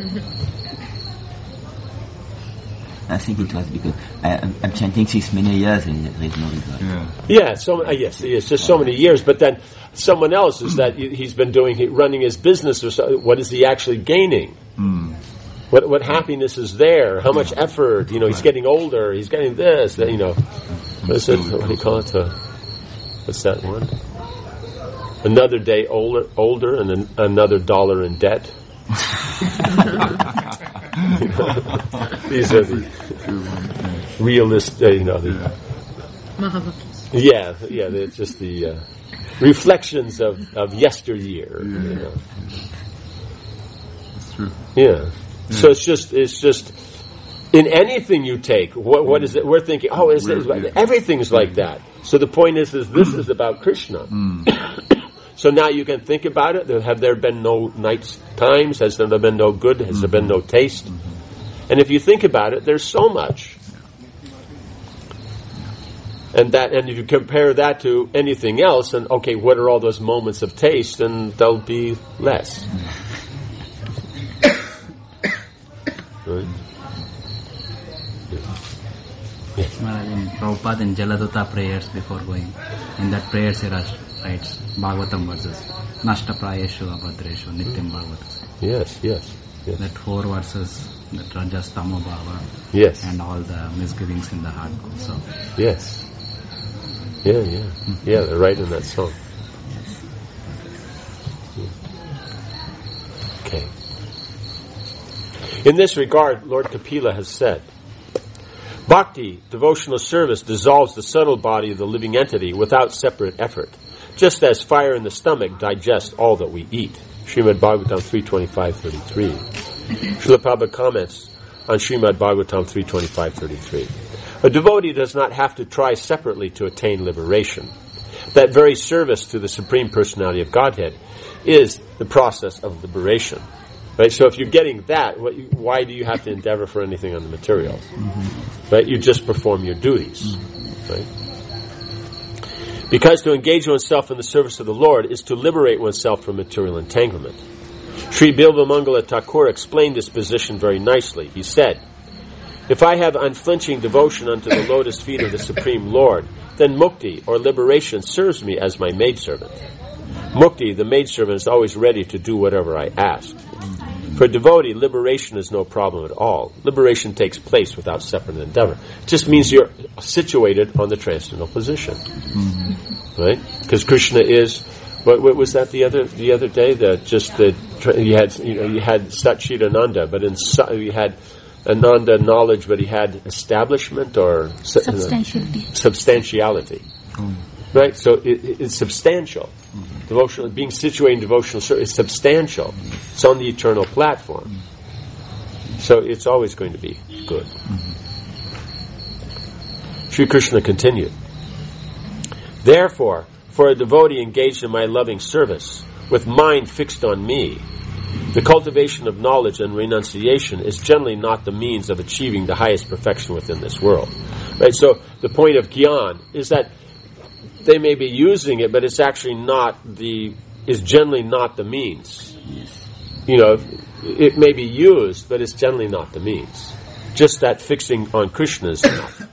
I think it was because I, I'm, I'm chanting since many years and there is no result. Yeah. Yeah, so uh, yes, it's just so many years. But then someone else is that he- he's been doing, he, running his business. Or so, what is he actually gaining? Mm. What what happiness is there? How much effort? You know, he's getting older. He's getting this. That, you know, what is it? What do you call it? Uh, what's that one? Another day older, older, and an, another dollar in debt. These are the realist. Uh, you know, the, yeah, yeah. They're just the uh, reflections of of yesteryear. You know. It's true. Yeah. So it's just it's just in anything you take. What what is it? We're thinking. Oh, is it, Yeah. everything's like that. So the point is, is this is about Krishna. So now you can think about it. There- Have there been no nights times? Has there been no good? Has there been no taste? And if you think about it, there's so much. And that, and if you compare that to anything else, and okay, what are all those moments of taste? And there'll be less. Right? Maharaj, in Prabhupada and Jaladutta prayers before going, in that prayer he writes Bhagavatam verses, Nashta Prayeshu Abhadreshu Nityam Bhagavatas. Yes, yes, yes. That four verses, that Rajas Tamo Bhava, Yes, and all the misgivings in the heart. So, yes. Yeah, yeah. Yeah, they're right in that song. Okay. In this regard, Lord Kapila has said, Bhakti, devotional service, dissolves the subtle body of the living entity without separate effort, just as fire in the stomach digests all that we eat. Srimad Bhagavatam three twenty-five thirty-three. Srila Prabhupada comments on Srimad Bhagavatam three twenty-five thirty-three. A devotee does not have to try separately to attain liberation. That very service to the Supreme Personality of Godhead is the process of liberation. Right? So if you're getting that, what you, why do you have to endeavor for anything on the material? Mm-hmm. Right? You just perform your duties. Mm-hmm. Right? Because to engage oneself in the service of the Lord is to liberate oneself from material entanglement. Sri Bilva Mangala Thakur explained this position very nicely. He said, if I have unflinching devotion unto the lotus feet of the Supreme Lord, then mukti, or liberation, serves me as my maidservant. Mukti, the maidservant, is always ready to do whatever I ask. For a devotee, liberation is no problem at all. Liberation takes place without separate endeavor. It just means you're situated on the transcendental position, mm-hmm. right? Because Krishna is. What, what was that the other the other day? That just the you had you know you had Satchidananda, but in you had Ananda knowledge, but he had establishment or substantiality. Uh, substantiality, mm. right? So it, it's substantial. Mm-hmm. Devotional, being situated in devotional service is substantial. It's on the eternal platform, mm-hmm. so it's always going to be good. Mm-hmm. Sri Krishna continued. Therefore, for a devotee engaged in my loving service, with mind fixed on me, the cultivation of knowledge and renunciation is generally not the means of achieving the highest perfection within this world. Right? So the point of Gyan is that they may be using it, but it's actually not the, is generally not the means. You know, it may be used, but it's generally not the means. Just that fixing on Krishna is enough.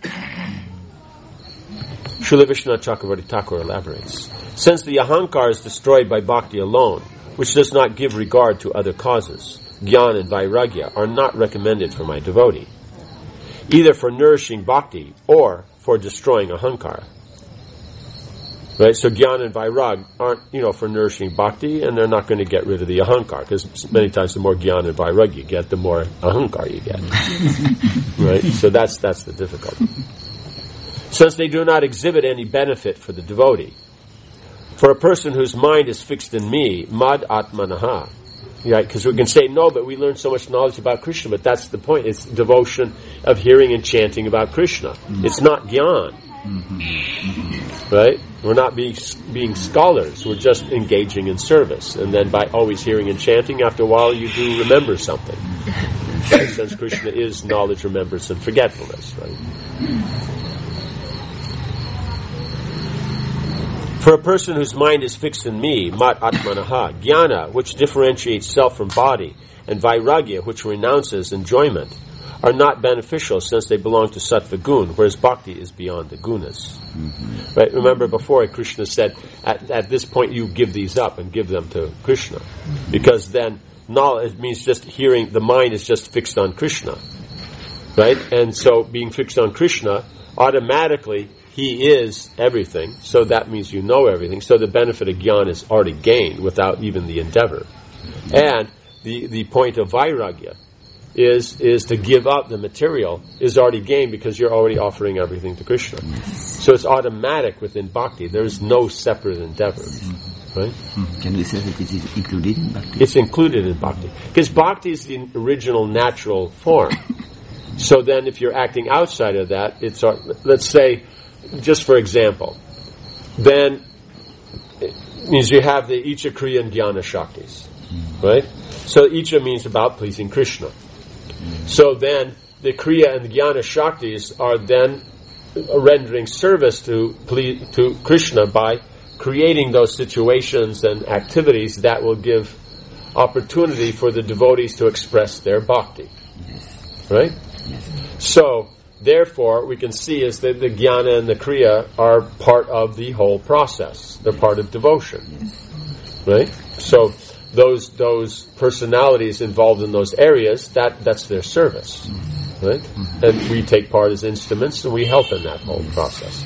Srila Vishwanath Chakravarti Thakur elaborates. Since the ahankar is destroyed by bhakti alone, which does not give regard to other causes, jnana and vairagya are not recommended for my devotee, either for nourishing bhakti or for destroying ahankara. Right? So jnana and vairag aren't, you know, for nourishing bhakti, and they're not going to get rid of the ahankar, because many times the more jnana and vairag you get, the more ahankar you get. Right? So that's that's the difficulty. Since they do not exhibit any benefit for the devotee. For a person whose mind is fixed in me, mad atmanaha. Right? Because we can say, no, but we learn so much knowledge about Krishna, but that's the point. It's devotion of hearing and chanting about Krishna. Mm-hmm. It's not jnana. Mm-hmm. Mm-hmm. Right? We're not being, being scholars. We're just engaging in service. And then by always hearing and chanting, after a while you do remember something. Right? Since Krishna is knowledge, remembrance, and forgetfulness. Right? For a person whose mind is fixed in me, mat atmanaha, jnana, which differentiates self from body, and vairagya, which renounces enjoyment, are not beneficial since they belong to sattva gun, whereas bhakti is beyond the gunas. Mm-hmm. Right? Remember before Krishna said, at, at this point you give these up and give them to Krishna. Because then knowledge means just hearing, the mind is just fixed on Krishna. Right? And so being fixed on Krishna, automatically He is everything, so that means you know everything. So the benefit of jnana is already gained without even the endeavor. And the, the point of vairagya is is to give up the material is already gained because you're already offering everything to Krishna. So it's automatic within bhakti. There is no separate endeavor. Right? Can we say that it is included in bhakti? It's included in bhakti. Because bhakti is the original natural form. So then if you're acting outside of that, it's, let's say, just for example, then it means you have the Icha, Kriya, and Jnana Shaktis. Right? So Icha means about pleasing Krishna. So then the Kriya and the Jnana Shaktis are then rendering service to ple- to Krishna by creating those situations and activities that will give opportunity for the devotees to express their bhakti. Right? So therefore, we can see is that the jnana and the kriya are part of the whole process. They're part of devotion. Right? So those those personalities involved in those areas, that, that's their service. Right? And we take part as instruments and we help in that whole process.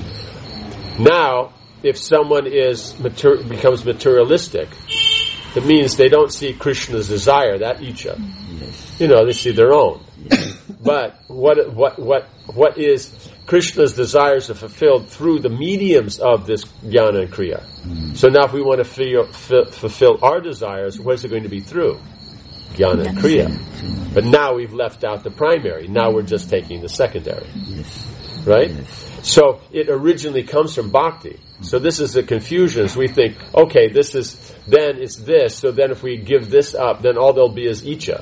Now, if someone is mater- becomes materialistic, it means they don't see Krishna's desire, that Icha. You know, they see their own. But what what what what is Krishna's desires are fulfilled through the mediums of this jnana and kriya. Mm. So now if we want to feel, f- fulfill our desires, what is it going to be through? Jnana and kriya. But now we've left out the primary. Now we're just taking the secondary. Yes. Right? Yes. So it originally comes from bhakti. So this is the confusion as we think, okay, this is, then it's this, so then if we give this up, then all there'll be is Icha.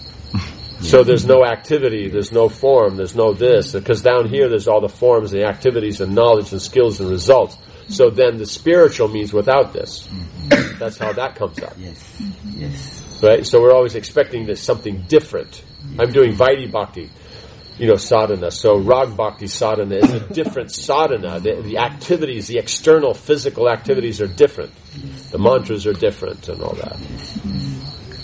So there's no activity, there's no form, there's no this, because down here there's all the forms, the activities and knowledge and skills and results. So then the spiritual means without this. That's how that comes up. Yes. Yes. Right? So we're always expecting there's something different. I'm doing Vaidhi Bhakti, you know, sadhana. So Rag Bhakti sadhana is a different sadhana. The, the activities, the external physical activities are different. The mantras are different and all that.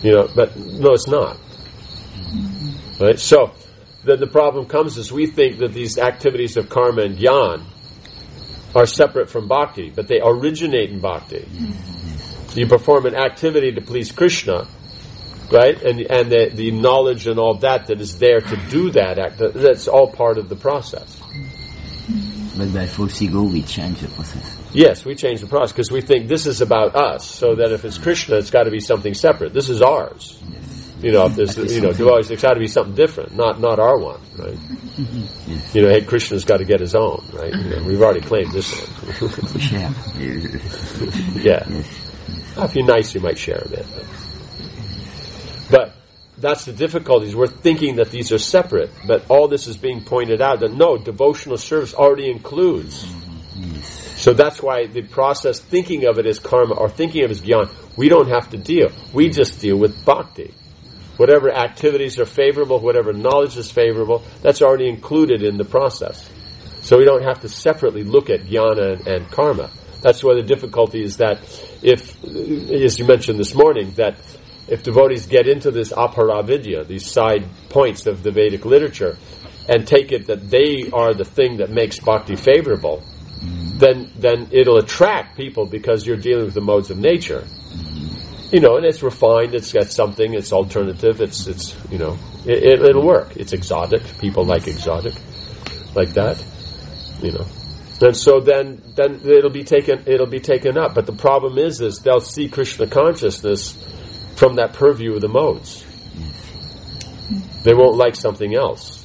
You know, but no, it's not. Right? So, then the problem comes is we think that these activities of karma and jnana are separate from bhakti, but they originate in bhakti. You perform an activity to please Krishna, right? And and the, the knowledge and all that that is there to do that act, that's all part of the process. But by false ego, we change the process. Yes, we change the process because we think this is about us, so that if it's Krishna, it's got to be something separate. This is ours. You know, if there's, you know, devotees, it's got to be something different, not not our one, right? You know, hey, Krishna's got to get his own, right? You know, we've already claimed this one. Share. Yeah. Well, if you're nice, you might share a bit. But that's the difficulties. We're thinking that these are separate, but all this is being pointed out that no, devotional service already includes. So that's why the process, thinking of it as karma or thinking of it as jnana, we don't have to deal. We just deal with bhakti. Whatever activities are favorable, whatever knowledge is favorable, that's already included in the process. So we don't have to separately look at jnana and, and karma. That's why the difficulty is that if, as you mentioned this morning, that if devotees get into this aparavidya, these side points of the Vedic literature, and take it that they are the thing that makes bhakti favorable, then then it'll attract people because you're dealing with the modes of nature. You know, and it's refined, it's got something, it's alternative, it's, it's you know, it, it, it'll work. It's exotic. People like exotic, like that, you know. And so then, then it'll be taken, it'll be taken up. But the problem is, is they'll see Krishna consciousness from that purview of the modes. They won't like something else.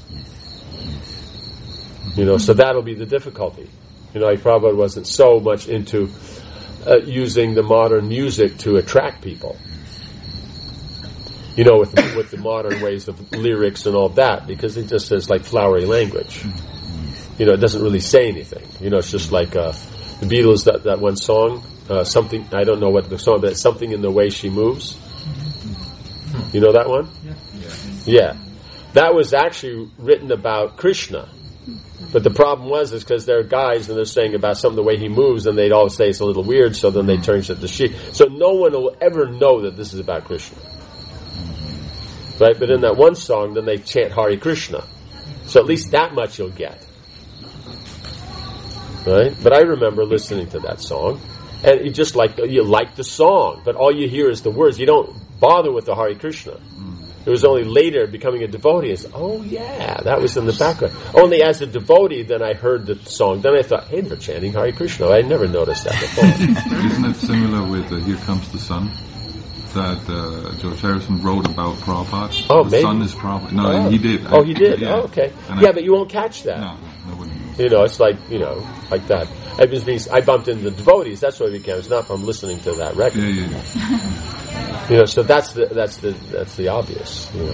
You know, so that'll be the difficulty. You know, like Prabhupada wasn't so much into uh, using the modern music to attract people. You know, with with the modern ways of lyrics and all that, because it just says like flowery language. You know, it doesn't really say anything. You know, it's just like uh, the Beatles, that, that one song, uh, something, I don't know what the song, but it's something in the way she moves. You know that one? Yeah. Yeah. That was actually written about Krishna. But the problem was, is because they're guys and they're saying about something the way he moves, and they'd always say it's a little weird, so then they change it to she. So no one will ever know that this is about Krishna. Right? But in that one song, then they chant Hare Krishna. So at least that much you'll get. Right? But I remember listening to that song, and you just like, you like the song, but all you hear is the words. You don't bother with the Hare Krishna. It was only later, becoming a devotee, is oh yeah, that was in the background. Only as a devotee, then I heard the song. Then I thought, hey, they're chanting Hare Krishna. I never noticed that before. Isn't it similar with uh, Here Comes the Sun? That uh, George Harrison wrote about Prabhupada. Oh, the maybe. Sun is Prabhupada. No, oh. he did. Oh, he did? Yeah. Oh, okay. And yeah, I, but you won't catch that. No, nobody knows. You know, it's like, you know, like that. I, just means I bumped into the devotees, that's what it became. It's not from listening to that record. Yeah, yeah, yeah. You know, so that's the that's the that's the obvious, you know.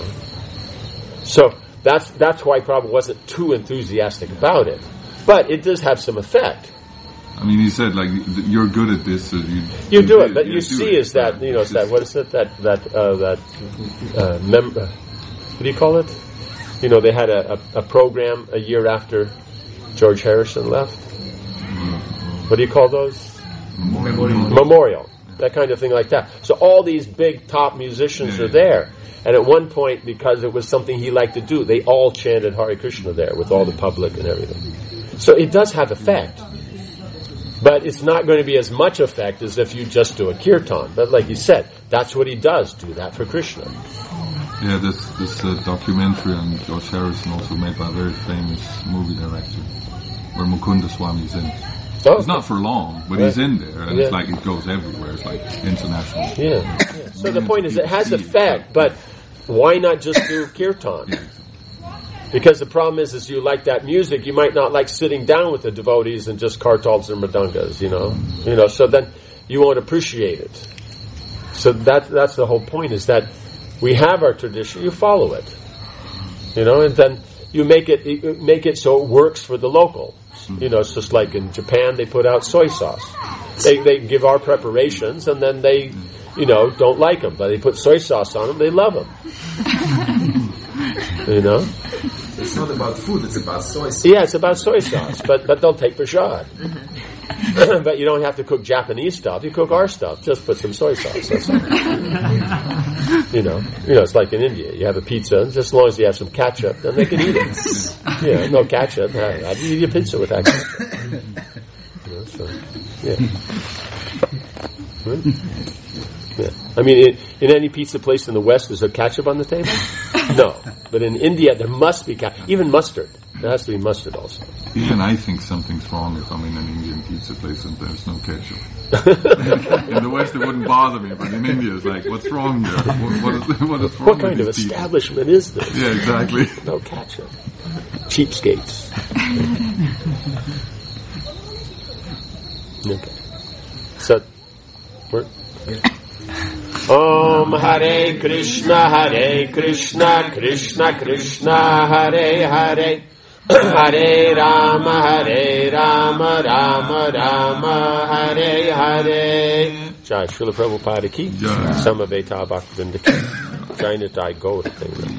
So that's that's why Prabhupada wasn't too enthusiastic about it. But it does have some effect. I mean, he said, like, you're good at this, so you... You do it, but you you do see it, is that, you know, it's that, what is it, that, that, uh, that, uh, mem- uh, what do you call it? You know, they had a, a, a program a year after George Harrison left. What do you call those? Memorial. Memorial. That kind of thing like that. So all these big top musicians yeah. are there. And at one point, because it was something he liked to do, they all chanted Hare Krishna there with all the public and everything. So it does have effect. But it's not going to be as much effect as if you just do a kirtan. But like you said, that's what he does, do that for Krishna. Yeah, this this uh, documentary on George Harrison, also made by a very famous movie director, where Mukunda Swami is in. Oh, it's not for long, but right. he's in there, and yeah. it's like it goes everywhere. It's like international. Yeah. yeah. So the point is, it has effect, but why not just do kirtan? Yeah. Because the problem is, is you like that music, you might not like sitting down with the devotees and just kartals and mridangas, you know, you know. So then you won't appreciate it. So that that's the whole point, is that we have our tradition, you follow it, you know, and then you make it you make it so it works for the local. You know, it's just like in Japan, they put out soy sauce. They they give our preparations, and then they, you know, don't like them, but they put soy sauce on them, they love them. You know. It's not about food, it's about soy sauce. Yeah, it's about soy sauce, but but they'll take prashad. But you don't have to cook Japanese stuff. You cook our stuff. Just put some soy sauce. That's all. You know, you know, it's like in India. You have a pizza, and just as long as you have some ketchup, then they can eat it. Yeah, no ketchup. How do you eat a pizza without ketchup? You know, so, yeah. Right? Yeah. I mean, in, in any pizza place in the West, is there ketchup on the table? No. But in India, there must be ketchup. Even mustard. There has to be mustard also. Even I think something's wrong if I'm in an Indian pizza place and there's no ketchup. In the West, it wouldn't bother me, but in India, it's like, what's wrong here? What, what, is, what is wrong What kind with of these establishment is this? People? Yeah, exactly. No ketchup. Cheapskates. Okay. So, we're... Om Hare Krishna, Hare Krishna, Krishna Krishna, Hare Hare, Hare Rama, Hare Rama, Rama Rama, Hare Hare. Jai Srila Prabhupada ki, Jai. Samaveta Bhaktivinoda ki, Jai Nitai Gaura Prema.